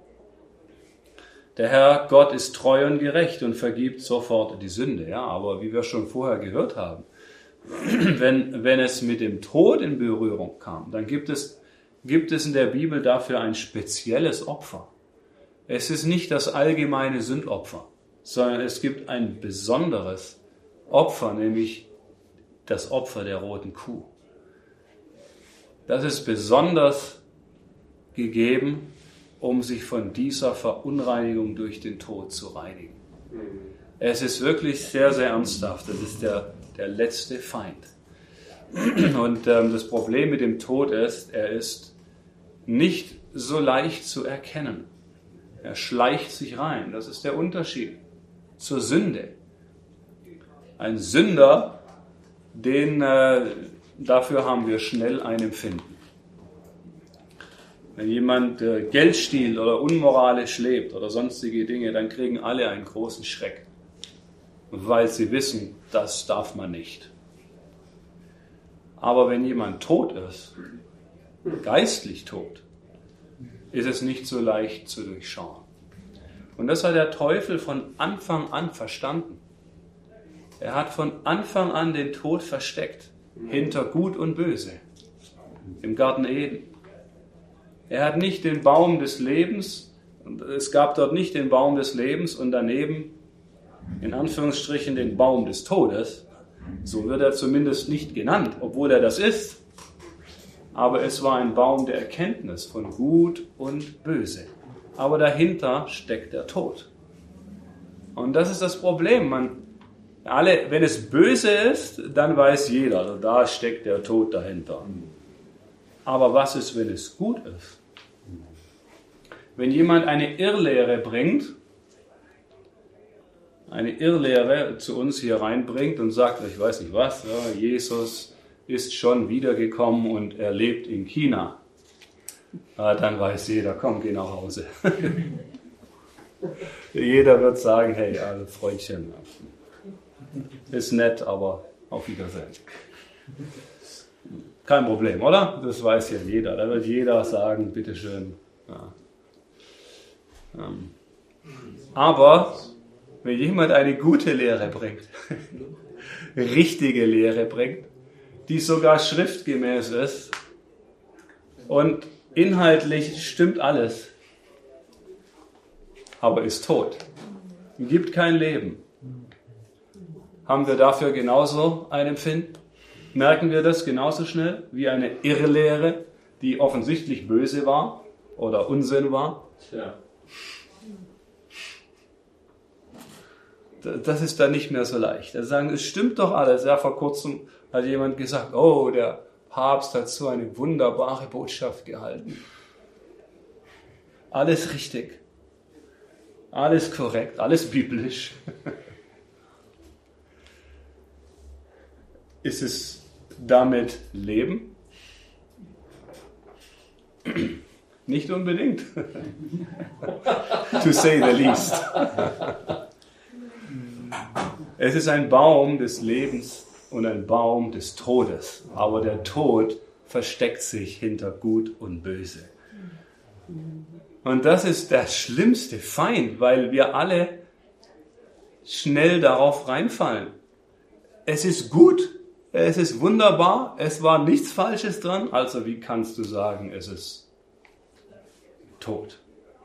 Speaker 2: Der Herr Gott ist treu und gerecht und vergibt sofort die Sünde. Ja, aber wie wir schon vorher gehört haben, wenn, wenn es mit dem Tod in Berührung kam, dann gibt es, gibt es in der Bibel dafür ein spezielles Opfer. Es ist nicht das allgemeine Sündopfer, sondern es gibt ein besonderes Opfer, nämlich das Opfer der roten Kuh. Das ist besonders gegeben, um sich von dieser Verunreinigung durch den Tod zu reinigen. Es ist wirklich sehr, sehr ernsthaft. Das ist der, der letzte Feind. Und ähm, das Problem mit dem Tod ist, er ist nicht so leicht zu erkennen. Er schleicht sich rein. Das ist der Unterschied zur Sünde. Ein Sünder, den, äh, dafür haben wir schnell ein Empfinden. Wenn jemand äh, Geld stiehlt oder unmoralisch lebt oder sonstige Dinge, dann kriegen alle einen großen Schreck, weil sie wissen, das darf man nicht. Aber wenn jemand tot ist, geistlich tot, ist es nicht so leicht zu durchschauen. Und das hat der Teufel von Anfang an verstanden. Er hat von Anfang an den Tod versteckt, hinter Gut und Böse, im Garten Eden. Er hat nicht den Baum des Lebens, es gab dort nicht den Baum des Lebens und daneben, in Anführungsstrichen, den Baum des Todes. So wird er zumindest nicht genannt, obwohl er das ist. Aber es war ein Baum der Erkenntnis von Gut und Böse. Aber dahinter steckt der Tod. Und das ist das Problem. Man, alle, wenn es böse ist, dann weiß jeder, also da steckt der Tod dahinter. Aber was ist, wenn es gut ist? Wenn jemand eine Irrlehre bringt, eine Irrlehre zu uns hier reinbringt und sagt, ich weiß nicht was, ja, Jesus ist schon wiedergekommen und er lebt in China, ja, dann weiß jeder, komm, geh nach Hause. Jeder wird sagen, hey, also Freundchen, ist nett, aber auf Wiedersehen. Kein Problem, oder? Das weiß ja jeder. Da wird jeder sagen, bitteschön. Ja. Ähm. Aber wenn jemand eine gute Lehre bringt, richtige Lehre bringt, die sogar schriftgemäß ist und inhaltlich stimmt alles, aber ist tot, gibt kein Leben, haben wir dafür genauso ein Empfinden? Merken wir das genauso schnell wie eine Irrlehre, die offensichtlich böse war oder Unsinn war?
Speaker 3: Ja.
Speaker 2: Das ist dann nicht mehr so leicht. Also sagen, es stimmt doch alles. Ja, vor kurzem hat jemand gesagt, oh, der Papst hat so eine wunderbare Botschaft gehalten. Alles richtig. Alles korrekt, alles biblisch. Ist es damit Leben? Nicht unbedingt. To say the least. Es ist ein Baum des Lebens und ein Baum des Todes. Aber der Tod versteckt sich hinter Gut und Böse. Und das ist der schlimmste Feind, weil wir alle schnell darauf reinfallen. Es ist gut, es ist wunderbar, es war nichts Falsches dran, also wie kannst du sagen, es ist tot?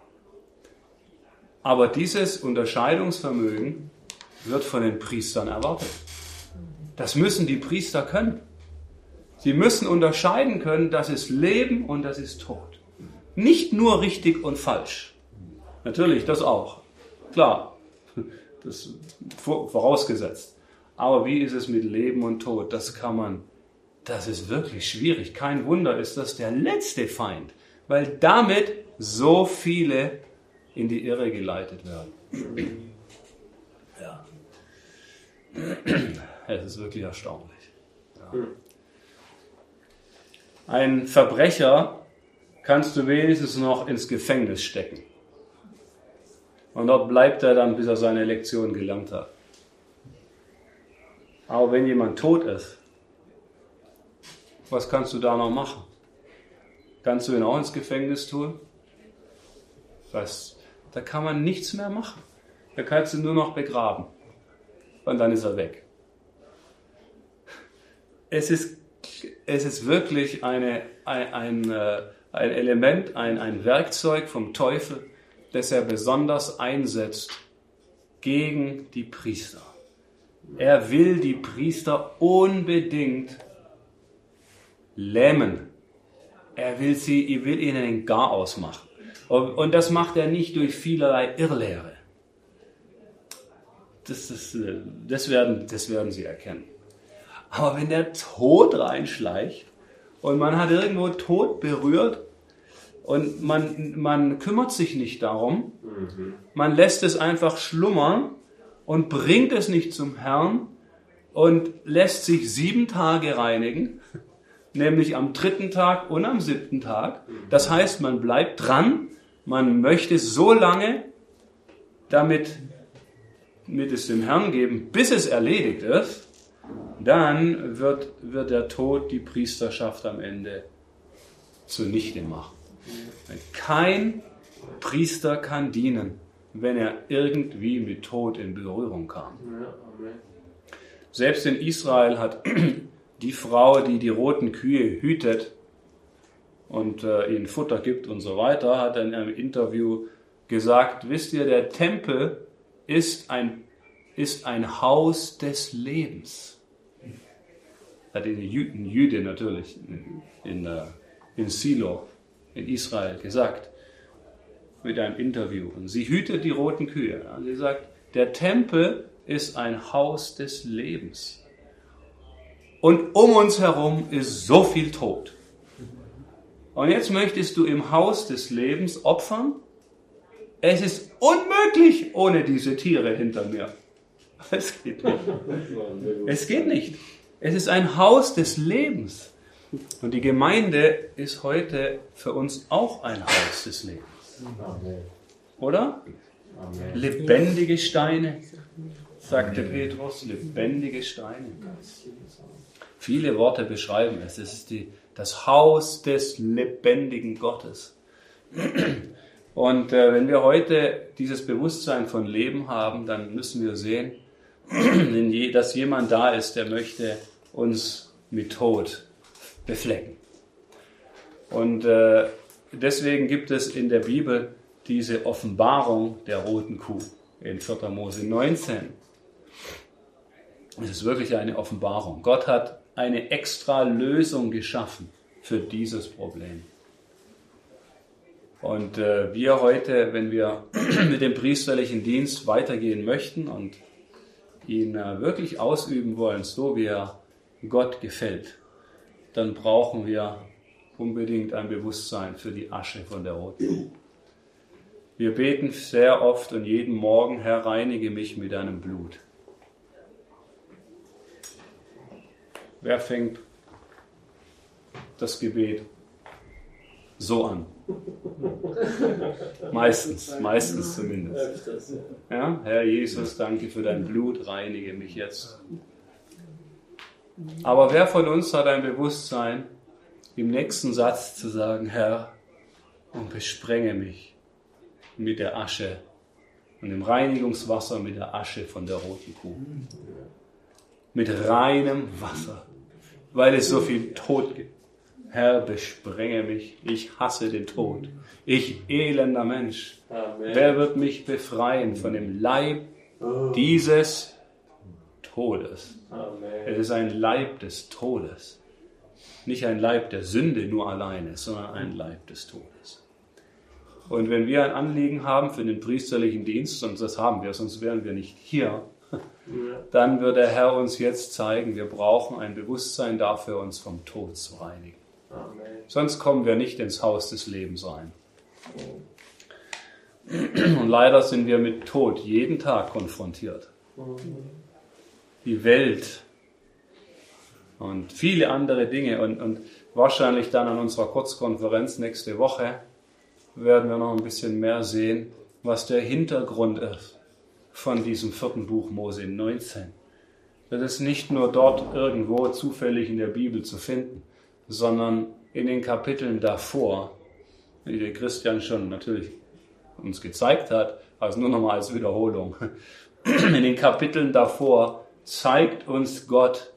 Speaker 2: Aber dieses Unterscheidungsvermögen wird von den Priestern erwartet. Das müssen die Priester können. Sie müssen unterscheiden können, das ist Leben und das ist Tod. Nicht nur richtig und falsch. Natürlich, das auch. Klar, das vorausgesetzt. Aber wie ist es mit Leben und Tod? Das kann man, das ist wirklich schwierig. Kein Wunder ist das der letzte Feind, weil damit so viele in die Irre geleitet werden. Ja. Es ist wirklich erstaunlich. Ja. Ein Verbrecher kannst du wenigstens noch ins Gefängnis stecken. Und dort bleibt er dann, bis er seine Lektion gelernt hat. Aber wenn jemand tot ist, was kannst du da noch machen? Kannst du ihn auch ins Gefängnis tun? Was? Da kann man nichts mehr machen. Da kannst du nur noch begraben. Und dann ist er weg. Es ist, es ist wirklich eine, ein, ein, ein Element, ein, ein Werkzeug vom Teufel, das er besonders einsetzt gegen die Priester. Er will die Priester unbedingt lähmen. Er will, sie, er will ihnen den Garaus machen. Und das macht er nicht durch vielerlei Irrlehre. Das, das, das, werden, das werden sie erkennen. Aber wenn der Tod reinschleicht und man hat irgendwo Tod berührt und man, man kümmert sich nicht darum, mhm. man lässt es einfach schlummern und bringt es nicht zum Herrn und lässt sich sieben Tage reinigen, nämlich am dritten Tag und am siebten Tag. Das heißt, man bleibt dran, man möchte so lange damit mit es dem Herrn geben, bis es erledigt ist, dann wird, wird der Tod die Priesterschaft am Ende zunichte machen. Kein Priester kann dienen, wenn er irgendwie mit Tod in Berührung kam. Selbst in Israel hat die Frau, die die roten Kühe hütet und äh, ihnen Futter gibt und so weiter, hat in einem Interview gesagt, wisst ihr, der Tempel ist ein, ist ein Haus des Lebens. Hat eine Jüdin natürlich in, in, in Silo, in Israel, gesagt, mit einem Interview. Und sie hütet die roten Kühe. Und sie sagt, der Tempel ist ein Haus des Lebens. Und um uns herum ist so viel Tod. Und jetzt möchtest du im Haus des Lebens opfern? Es ist unmöglich ohne diese Tiere hinter mir. Es geht nicht. Es geht nicht. Es ist ein Haus des Lebens. Und die Gemeinde ist heute für uns auch ein Haus des Lebens. Oder? Lebendige Steine, sagte Petrus, lebendige Steine. Viele Worte beschreiben es. Es ist die, das Haus des lebendigen Gottes. Und äh, wenn wir heute dieses Bewusstsein von Leben haben, dann müssen wir sehen, dass jemand da ist, der möchte uns mit Tod beflecken. Und äh, deswegen gibt es in der Bibel diese Offenbarung der roten Kuh in vierter Mose neunzehn. Es ist wirklich eine Offenbarung. Gott hat eine extra Lösung geschaffen für dieses Problem. Und äh, wir heute, wenn wir mit dem priesterlichen Dienst weitergehen möchten und ihn äh, wirklich ausüben wollen, so wie er Gott gefällt, dann brauchen wir unbedingt ein Bewusstsein für die Asche von der roten Kuh. Wir beten sehr oft und jeden Morgen: Herr, reinige mich mit deinem Blut. Wer fängt das Gebet so an? Meistens, meistens zumindest. Ja, Herr Jesus, danke für dein Blut, reinige mich jetzt. Aber wer von uns hat ein Bewusstsein, im nächsten Satz zu sagen: Herr, und besprenge mich mit der Asche und dem Reinigungswasser mit der Asche von der roten Kuh. Mit reinem Wasser, weil es so viel Tod gibt. Herr, besprenge mich, ich hasse den Tod. Ich elender Mensch. Amen. Wer wird mich befreien von dem Leib dieses Todes? Amen. Es ist ein Leib des Todes. Nicht ein Leib der Sünde nur alleine, sondern ein Leib des Todes. Und wenn wir ein Anliegen haben für den priesterlichen Dienst, und das haben wir, sonst wären wir nicht hier, dann wird der Herr uns jetzt zeigen, wir brauchen ein Bewusstsein dafür, uns vom Tod zu reinigen. Amen. Sonst kommen wir nicht ins Haus des Lebens rein. Und leider sind wir mit Tod jeden Tag konfrontiert. Die Welt und viele andere Dinge. Und, und wahrscheinlich dann an unserer Kurzkonferenz nächste Woche werden wir noch ein bisschen mehr sehen, was der Hintergrund ist von diesem vierten Buch Mose neunzehn. Das ist nicht nur dort irgendwo zufällig in der Bibel zu finden, sondern in den Kapiteln davor, wie der Christian schon natürlich uns gezeigt hat, also nur nochmal als Wiederholung. In den Kapiteln davor zeigt uns Gott,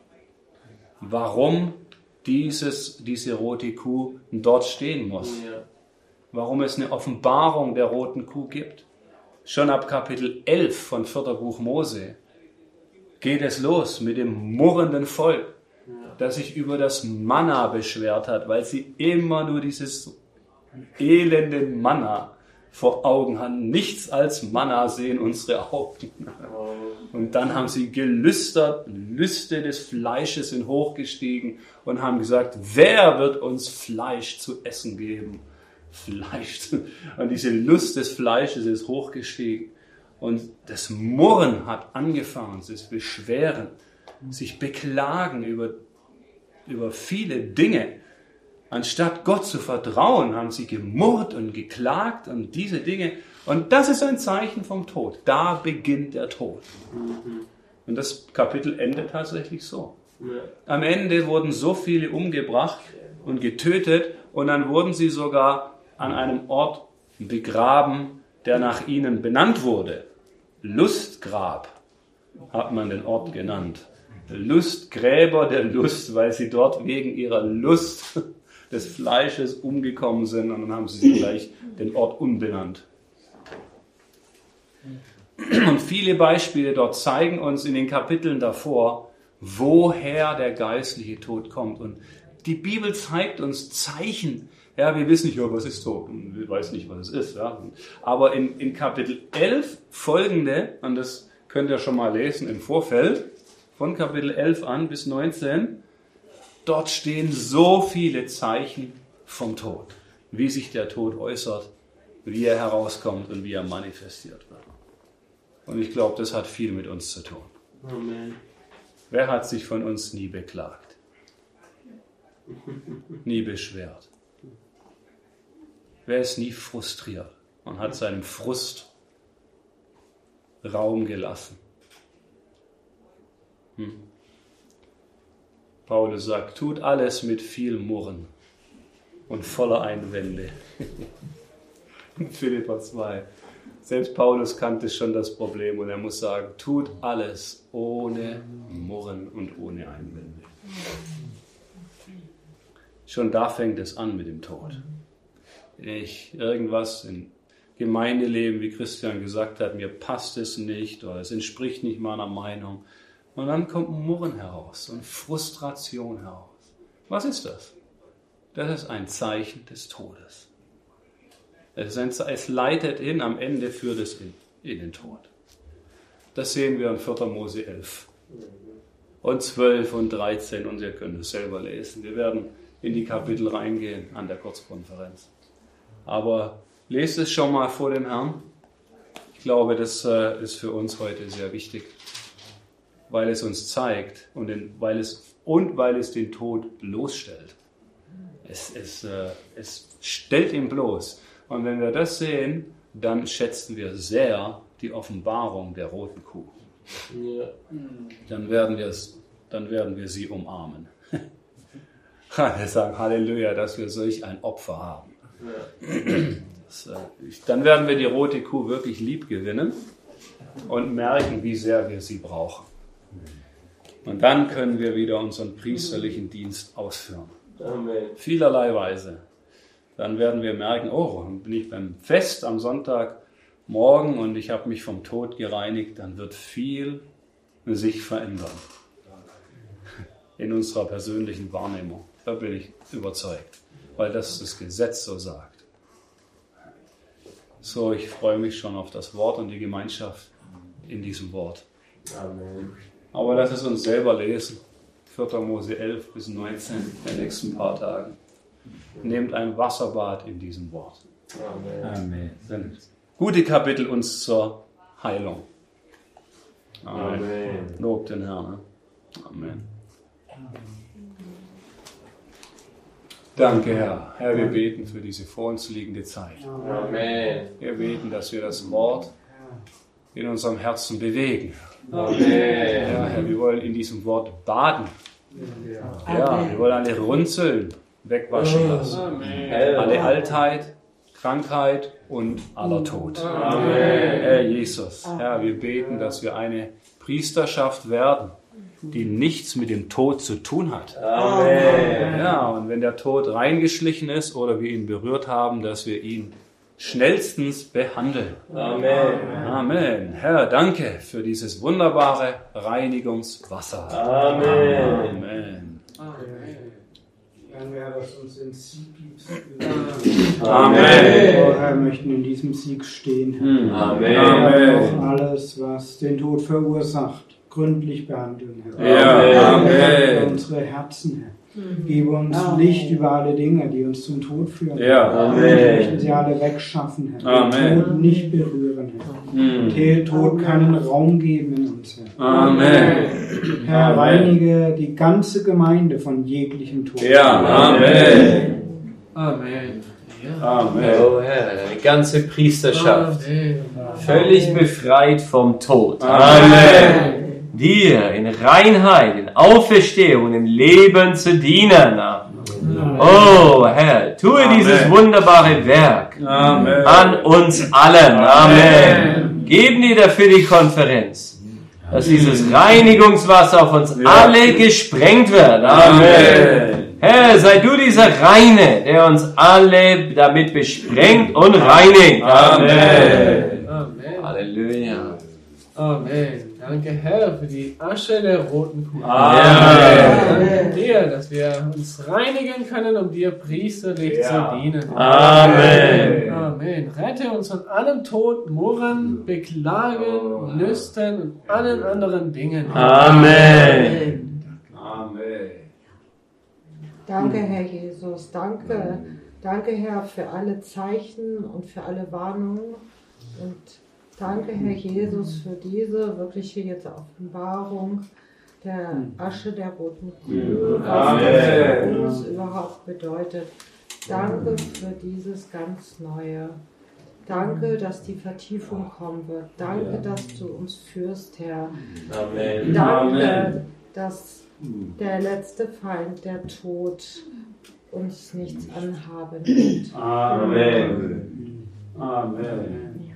Speaker 2: warum dieses, diese rote Kuh dort stehen muss. Warum es eine Offenbarung der roten Kuh gibt. Schon ab Kapitel elf von vierter Buch Mose geht es los mit dem murrenden Volk, das sich über das Manna beschwert hat, weil sie immer nur dieses elende Manna vor Augen hatten. Nichts als Manna sehen unsere Augen. Und dann haben sie gelüstert, Lüste des Fleisches sind hochgestiegen und haben gesagt, wer wird uns Fleisch zu essen geben? Fleisch. Und diese Lust des Fleisches ist hochgestiegen. Und das Murren hat angefangen, das Beschweren, sich beklagen über über viele Dinge. Anstatt Gott zu vertrauen, haben sie gemurrt und geklagt und diese Dinge. Und das ist ein Zeichen vom Tod. Da beginnt der Tod. Und das Kapitel endet tatsächlich so. Am Ende wurden so viele umgebracht und getötet und dann wurden sie sogar an einem Ort begraben, der nach ihnen benannt wurde. Lustgrab hat man den Ort genannt. Lustgräber der Lust, weil sie dort wegen ihrer Lust des Fleisches umgekommen sind und dann haben sie gleich den Ort umbenannt. Und viele Beispiele dort zeigen uns in den Kapiteln davor, woher der geistliche Tod kommt. Und die Bibel zeigt uns Zeichen. Ja, wir wissen nicht, ja, was ist Tod? Und wir wissen nicht, was es ist. Ja. Aber in, in Kapitel elf folgende, und das könnt ihr schon mal lesen im Vorfeld, von Kapitel elf an bis neunzehn, dort stehen so viele Zeichen vom Tod. Wie sich der Tod äußert, wie er herauskommt und wie er manifestiert wird. Und ich glaube, das hat viel mit uns zu tun. Amen. Wer hat sich von uns nie beklagt? Nie beschwert? Wer ist nie frustriert und hat seinem Frust Raum gelassen? Hm. Paulus sagt, tut alles mit viel Murren und voller Einwände. Philipper zwei. Selbst Paulus kannte schon das Problem und er muss sagen, tut alles ohne Murren und ohne Einwände. Schon da fängt es an mit dem Tod. Wenn ich irgendwas im Gemeindeleben, wie Christian gesagt hat, mir passt es nicht oder es entspricht nicht meiner Meinung. Und dann kommt ein Murren heraus und Frustration heraus. Was ist das? Das ist ein Zeichen des Todes. Es, ist ein, es leitet hin, am Ende führt es in, in den Tod. Das sehen wir in vierter Mose elf und zwölf und dreizehn und ihr könnt es selber lesen. Wir werden in die Kapitel reingehen an der Kurzkonferenz. Aber lest es schon mal vor dem Herrn. Ich glaube, das äh, ist für uns heute sehr wichtig, weil es uns zeigt und, den, weil, es, und weil es den Tod bloßstellt. Es, es, äh, es stellt ihn bloß. Und wenn wir das sehen, dann schätzen wir sehr die Offenbarung der roten Kuh. Ja. Dann werden wir es, dann werden wir sie umarmen. Wir sagen Halleluja, dass wir solch ein Opfer haben. Ja. Das, äh, dann werden wir die rote Kuh wirklich lieb gewinnen und merken, wie sehr wir sie brauchen. Und dann können wir wieder unseren priesterlichen Dienst ausführen. Amen. Vielerlei Weise. Dann werden wir merken, oh, dann bin ich beim Fest am Sonntagmorgen und ich habe mich vom Tod gereinigt, dann wird viel sich verändern in unserer persönlichen Wahrnehmung. Da bin ich überzeugt, weil das das Gesetz so sagt. So, ich freue mich schon auf das Wort und die Gemeinschaft in diesem Wort. Amen. Aber lass es uns selber lesen. vierter Mose elf bis neunzehn, in den nächsten paar Tagen. Nehmt ein Wasserbad in diesem Wort. Amen. Amen. Sind gute Kapitel uns zur Heilung. Amen. Amen. Lob den Herrn. Ne? Amen. Danke, Herr. Herr, wir beten für diese vor uns liegende Zeit. Amen. Wir beten, dass wir das Wort in unserem Herzen bewegen. Amen. Ja, Herr, wir wollen in diesem Wort baden. Ja, wir wollen alle Runzeln wegwaschen lassen. Amen. Alle Altheit, Krankheit und aller Tod. Amen. Herr Jesus, Herr, wir beten, dass wir eine Priesterschaft werden, die nichts mit dem Tod zu tun hat. Amen. Ja, und wenn der Tod reingeschlichen ist oder wir ihn berührt haben, dass wir ihn schnellstens behandeln. Amen. Amen. Herr, danke für dieses wunderbare Reinigungswasser. Amen. Amen.
Speaker 8: Danke, Herr, dass du uns den Sieg gibst.
Speaker 2: Amen.
Speaker 8: Wir, Herr, möchten in diesem Sieg stehen, Herr.
Speaker 2: Amen. Amen.
Speaker 8: Auf alles, was den Tod verursacht, gründlich behandeln, Herr.
Speaker 2: Ja. Amen.
Speaker 8: Unsere Herzen, Herr. Gib uns Amen. Licht über alle Dinge, die uns zum Tod führen.
Speaker 2: Ja. Amen.
Speaker 8: Wir möchten sie alle wegschaffen, Herr.
Speaker 2: Amen.
Speaker 8: Den Tod nicht berühren, Herr. Mhm. Den Tod keinen Raum geben in uns, Herr.
Speaker 2: Amen.
Speaker 8: Herr,
Speaker 2: Amen.
Speaker 8: reinige die ganze Gemeinde von jeglichem Tod.
Speaker 2: Ja. Amen.
Speaker 4: Amen.
Speaker 2: Ja. Amen.
Speaker 3: Oh Herr, eine ganze Priesterschaft. Amen. Völlig befreit vom Tod.
Speaker 2: Amen.
Speaker 3: Amen. Dir in Reinheit, in Auferstehung, im Leben zu dienen. Oh Herr, tue Amen. Dieses wunderbare Werk Amen. An uns allen. Amen. Amen. Geben dir dafür die Konferenz, dass dieses Reinigungswasser auf uns ja. alle gesprengt wird. Amen. Amen. Herr, sei du dieser Reine, der uns alle damit besprengt und reinigt. Amen.
Speaker 4: Amen.
Speaker 3: Halleluja.
Speaker 4: Amen. Danke, Herr, für die Asche der roten Kuh.
Speaker 3: Amen.
Speaker 4: Danke dir, dass wir uns reinigen können, um dir priesterlich ja. zu dienen.
Speaker 3: Amen.
Speaker 4: Amen. Rette uns von allem Tod, Murren, Beklagen, Lüsten und allen anderen Dingen.
Speaker 3: Amen.
Speaker 2: Amen.
Speaker 1: Danke, Herr Jesus. Danke. Danke, Herr, für alle Zeichen und für alle Warnungen. Und danke, Herr Jesus, für diese wirkliche jetzt Offenbarung der Asche der roten Kuh, was das für uns überhaupt bedeutet. Danke für dieses ganz Neue. Danke, dass die Vertiefung kommen wird. Danke, dass du uns führst, Herr.
Speaker 3: Amen.
Speaker 1: Danke,
Speaker 3: Amen.
Speaker 1: dass der letzte Feind, der Tod, uns nichts anhaben wird.
Speaker 2: Amen. Amen.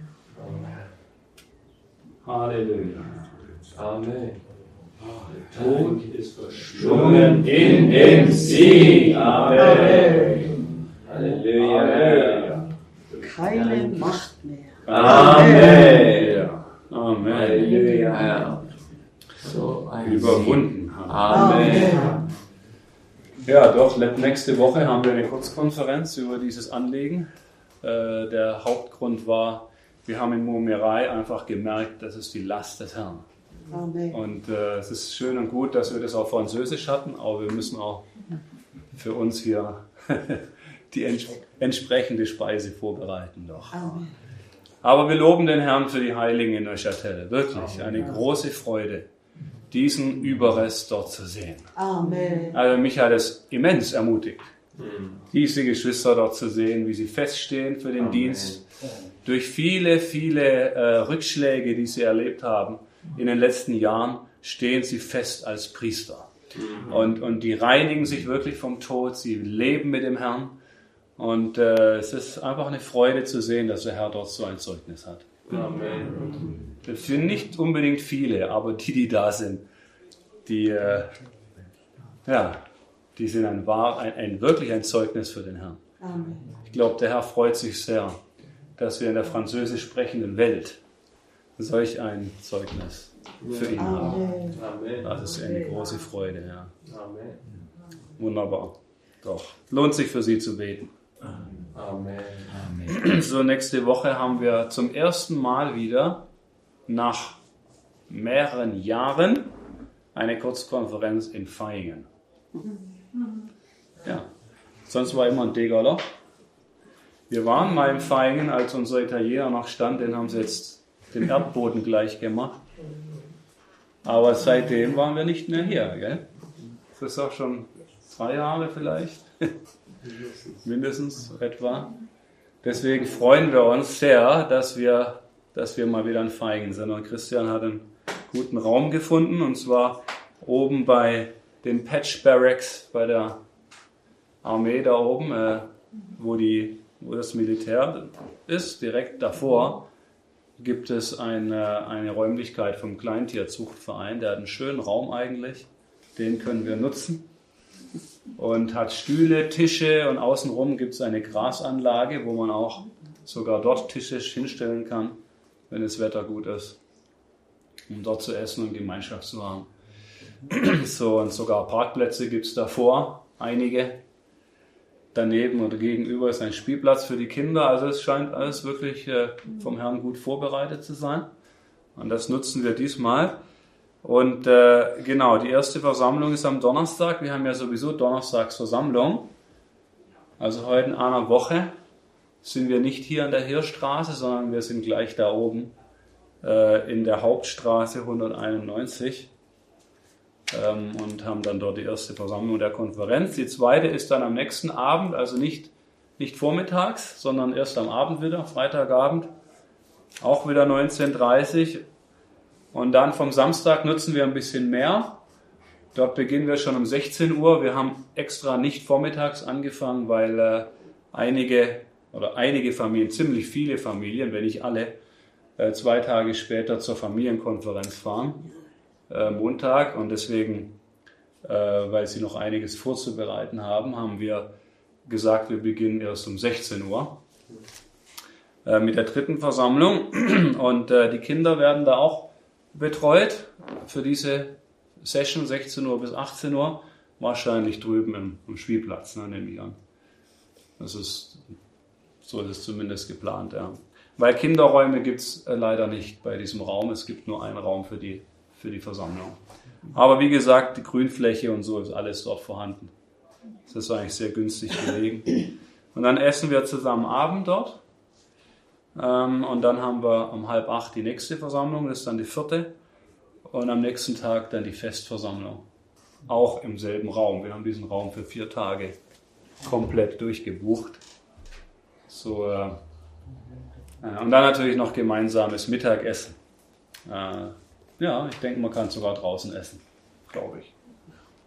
Speaker 2: Halleluja. Amen. Der Tod ist verschlungen in den Sieg. Amen. Halleluja.
Speaker 12: Keine Macht mehr.
Speaker 2: Amen. Amen.
Speaker 3: Halleluja. So
Speaker 2: überwunden haben. Amen. Ja, doch, nächste Woche haben wir eine Kurzkonferenz über dieses Anliegen. Äh, der Hauptgrund war, wir haben in Murmelei einfach gemerkt, das ist die Last des Herrn.
Speaker 12: Amen.
Speaker 2: Und äh, es ist schön und gut, dass wir das auf Französisch hatten, aber wir müssen auch für uns hier die ents entsprechende Speise vorbereiten. Doch.
Speaker 12: Amen.
Speaker 2: Aber wir loben den Herrn für die Heiligen in Neuchâtel. Wirklich eine große Freude, diesen Überrest dort zu sehen.
Speaker 12: Amen.
Speaker 2: Also mich hat es immens ermutigt, diese Geschwister dort zu sehen, wie sie feststehen für den Amen. Dienst. Durch viele, viele äh, Rückschläge, die sie erlebt haben in den letzten Jahren, stehen sie fest als Priester. Mhm. Und, und die reinigen sich wirklich vom Tod, sie leben mit dem Herrn. Und äh, es ist einfach eine Freude zu sehen, dass der Herr dort so ein Zeugnis hat.
Speaker 3: Amen.
Speaker 2: Das sind nicht unbedingt viele, aber die, die da sind, die, äh, ja, die sind ein, wahr, ein, ein wirklich ein Zeugnis für den Herrn.
Speaker 12: Amen.
Speaker 2: Ich glaube, der Herr freut sich sehr, dass wir in der französisch sprechenden Welt solch ein Zeugnis für ihn
Speaker 12: Amen.
Speaker 2: haben.
Speaker 3: Amen.
Speaker 2: Das ist eine große Freude. Ja.
Speaker 3: Amen.
Speaker 2: Wunderbar. Doch. Lohnt sich für Sie zu beten.
Speaker 3: Amen.
Speaker 2: Amen. So, nächste Woche haben wir zum ersten Mal wieder nach mehreren Jahren eine Kurzkonferenz in Vaihingen. Ja. Sonst war immer ein Degerler. Wir waren mal in Vaihingen, als unser Italiener noch stand, den haben sie jetzt den Erdboden gleich gemacht. Aber seitdem waren wir nicht mehr hier, gell? Das ist auch schon zwei Jahre vielleicht. Mindestens etwa. Deswegen freuen wir uns sehr, dass wir, dass wir mal wieder in Vaihingen sind. Und Christian hat einen guten Raum gefunden, und zwar oben bei den Patch Barracks bei der Armee da oben, äh, wo, die, wo das Militär ist. Direkt davor gibt es eine, eine Räumlichkeit vom Kleintierzuchtverein. Der hat einen schönen Raum eigentlich. Den können wir nutzen. Und hat Stühle, Tische, und außenrum gibt es eine Grasanlage, wo man auch sogar dort Tische hinstellen kann, wenn das Wetter gut ist, um dort zu essen und Gemeinschaft zu haben. So, und sogar Parkplätze gibt es davor, einige. Daneben oder gegenüber ist ein Spielplatz für die Kinder. Also es scheint alles wirklich äh, vom Herrn gut vorbereitet zu sein. Und das nutzen wir diesmal. Und äh, genau, die erste Versammlung ist am Donnerstag. Wir haben ja sowieso Donnerstags Versammlung. Also heute in einer Woche sind wir nicht hier an der Hirschstraße, sondern wir sind gleich da oben äh, in der Hauptstraße hunderteinundneunzig ähm, und haben dann dort die erste Versammlung der Konferenz. Die zweite ist dann am nächsten Abend, also nicht, nicht vormittags, sondern erst am Abend wieder, Freitagabend, auch wieder neunzehn Uhr dreißig. Und dann vom Samstag nutzen wir ein bisschen mehr. Dort beginnen wir schon um sechzehn Uhr. Wir haben extra nicht vormittags angefangen, weil äh, einige oder einige Familien, ziemlich viele Familien, wenn nicht alle, äh, zwei Tage später zur Familienkonferenz fahren, äh, Montag. Und deswegen, äh, weil sie noch einiges vorzubereiten haben, haben wir gesagt, wir beginnen erst um sechzehn Uhr äh, mit der dritten Versammlung. Und äh, die Kinder werden da auch betreut für diese Session sechzehn Uhr bis achtzehn Uhr, wahrscheinlich drüben im, im Spielplatz, ne, nehme ich an. Das ist, so ist es zumindest geplant, ja. Weil Kinderräume gibt es äh, leider nicht bei diesem Raum, es gibt nur einen Raum für die, für die Versammlung. Aber wie gesagt, die Grünfläche und so ist alles dort vorhanden. Das ist eigentlich sehr günstig gelegen. Und dann essen wir zusammen Abend dort. Und dann haben wir um halb acht die nächste Versammlung, das ist dann die vierte. Und am nächsten Tag dann die Festversammlung. Auch im selben Raum. Wir haben diesen Raum für vier Tage komplett durchgebucht. So, äh, und dann natürlich noch gemeinsames Mittagessen. Äh, ja, ich denke, man kann sogar draußen essen, glaube ich.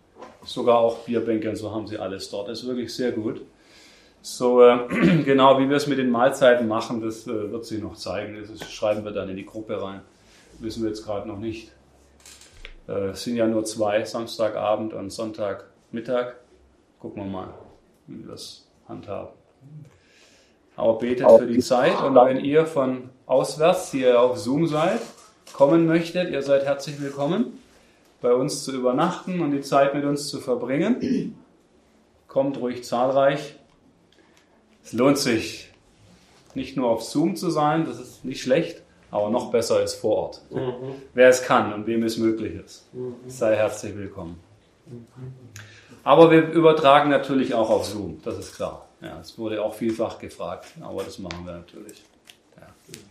Speaker 2: sogar auch Bierbänke und so haben sie alles dort. Das ist wirklich sehr gut. So, äh, genau wie wir es mit den Mahlzeiten machen, das äh, wird sich noch zeigen. Das schreiben wir dann in die Gruppe rein. Wissen wir jetzt gerade noch nicht. Äh, es sind ja nur zwei, Samstagabend und Sonntagmittag. Gucken wir mal, wie wir das handhaben. Aber betet für die Zeit und wenn ihr von auswärts hier auf Zoom seid, kommen möchtet, ihr seid herzlich willkommen, bei uns zu übernachten und die Zeit mit uns zu verbringen. Kommt ruhig zahlreich. Es lohnt sich, nicht nur auf Zoom zu sein, das ist nicht schlecht, aber noch besser ist vor Ort. Mhm. Wer es kann und wem es möglich ist, mhm. sei herzlich willkommen. Mhm. Aber wir übertragen natürlich auch auf Zoom, das ist klar. Ja, es wurde auch vielfach gefragt, aber das machen wir natürlich. Ja.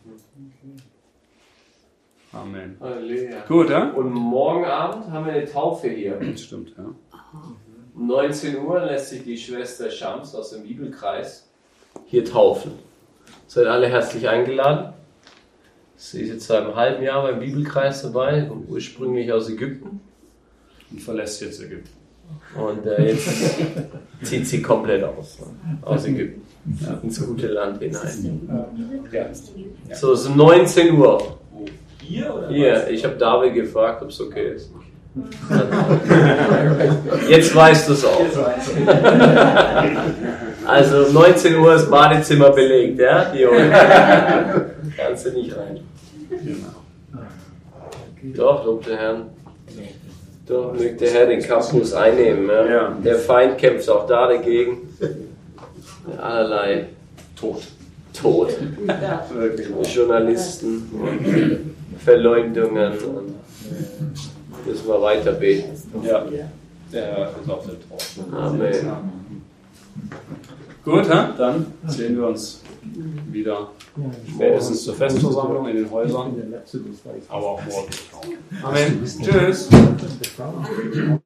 Speaker 2: Amen.
Speaker 3: Halleluja.
Speaker 2: Gut, ja?
Speaker 3: Und morgen Abend haben wir eine Taufe hier.
Speaker 2: Das stimmt, ja.
Speaker 3: Um neunzehn Uhr lässt sich die Schwester Schams aus dem Bibelkreis hier taufen. Seid alle herzlich eingeladen. Sie ist jetzt seit einem halben Jahr beim Bibelkreis dabei, ursprünglich aus Ägypten.
Speaker 2: Und verlässt jetzt Ägypten.
Speaker 3: Und äh, jetzt zieht sie komplett aus, aus Ägypten, ja, ins gute Land hinein. Ja. So, es ist neunzehn Uhr.
Speaker 2: Hier oder
Speaker 3: Hier, was? Ich habe David gefragt, ob es okay ist. Jetzt weißt du es auch. Also neunzehn Uhr ist Badezimmer belegt, ja? Die kannst du nicht rein. Doch, lob den Herrn. Doch, möge der Herr den Campus einnehmen. Ja? Ja. Der Feind kämpft auch da dagegen. Allerlei
Speaker 2: Tod.
Speaker 3: Tod. Ja. Journalisten und Verleumdungen. Und müssen wir weiter beten.
Speaker 2: Ja, der Herr ist auf der Thron.
Speaker 3: Amen.
Speaker 2: Gut, dann sehen wir uns wieder spätestens zur Festversammlung in den Häusern, aber auch morgen. Amen. Tschüss.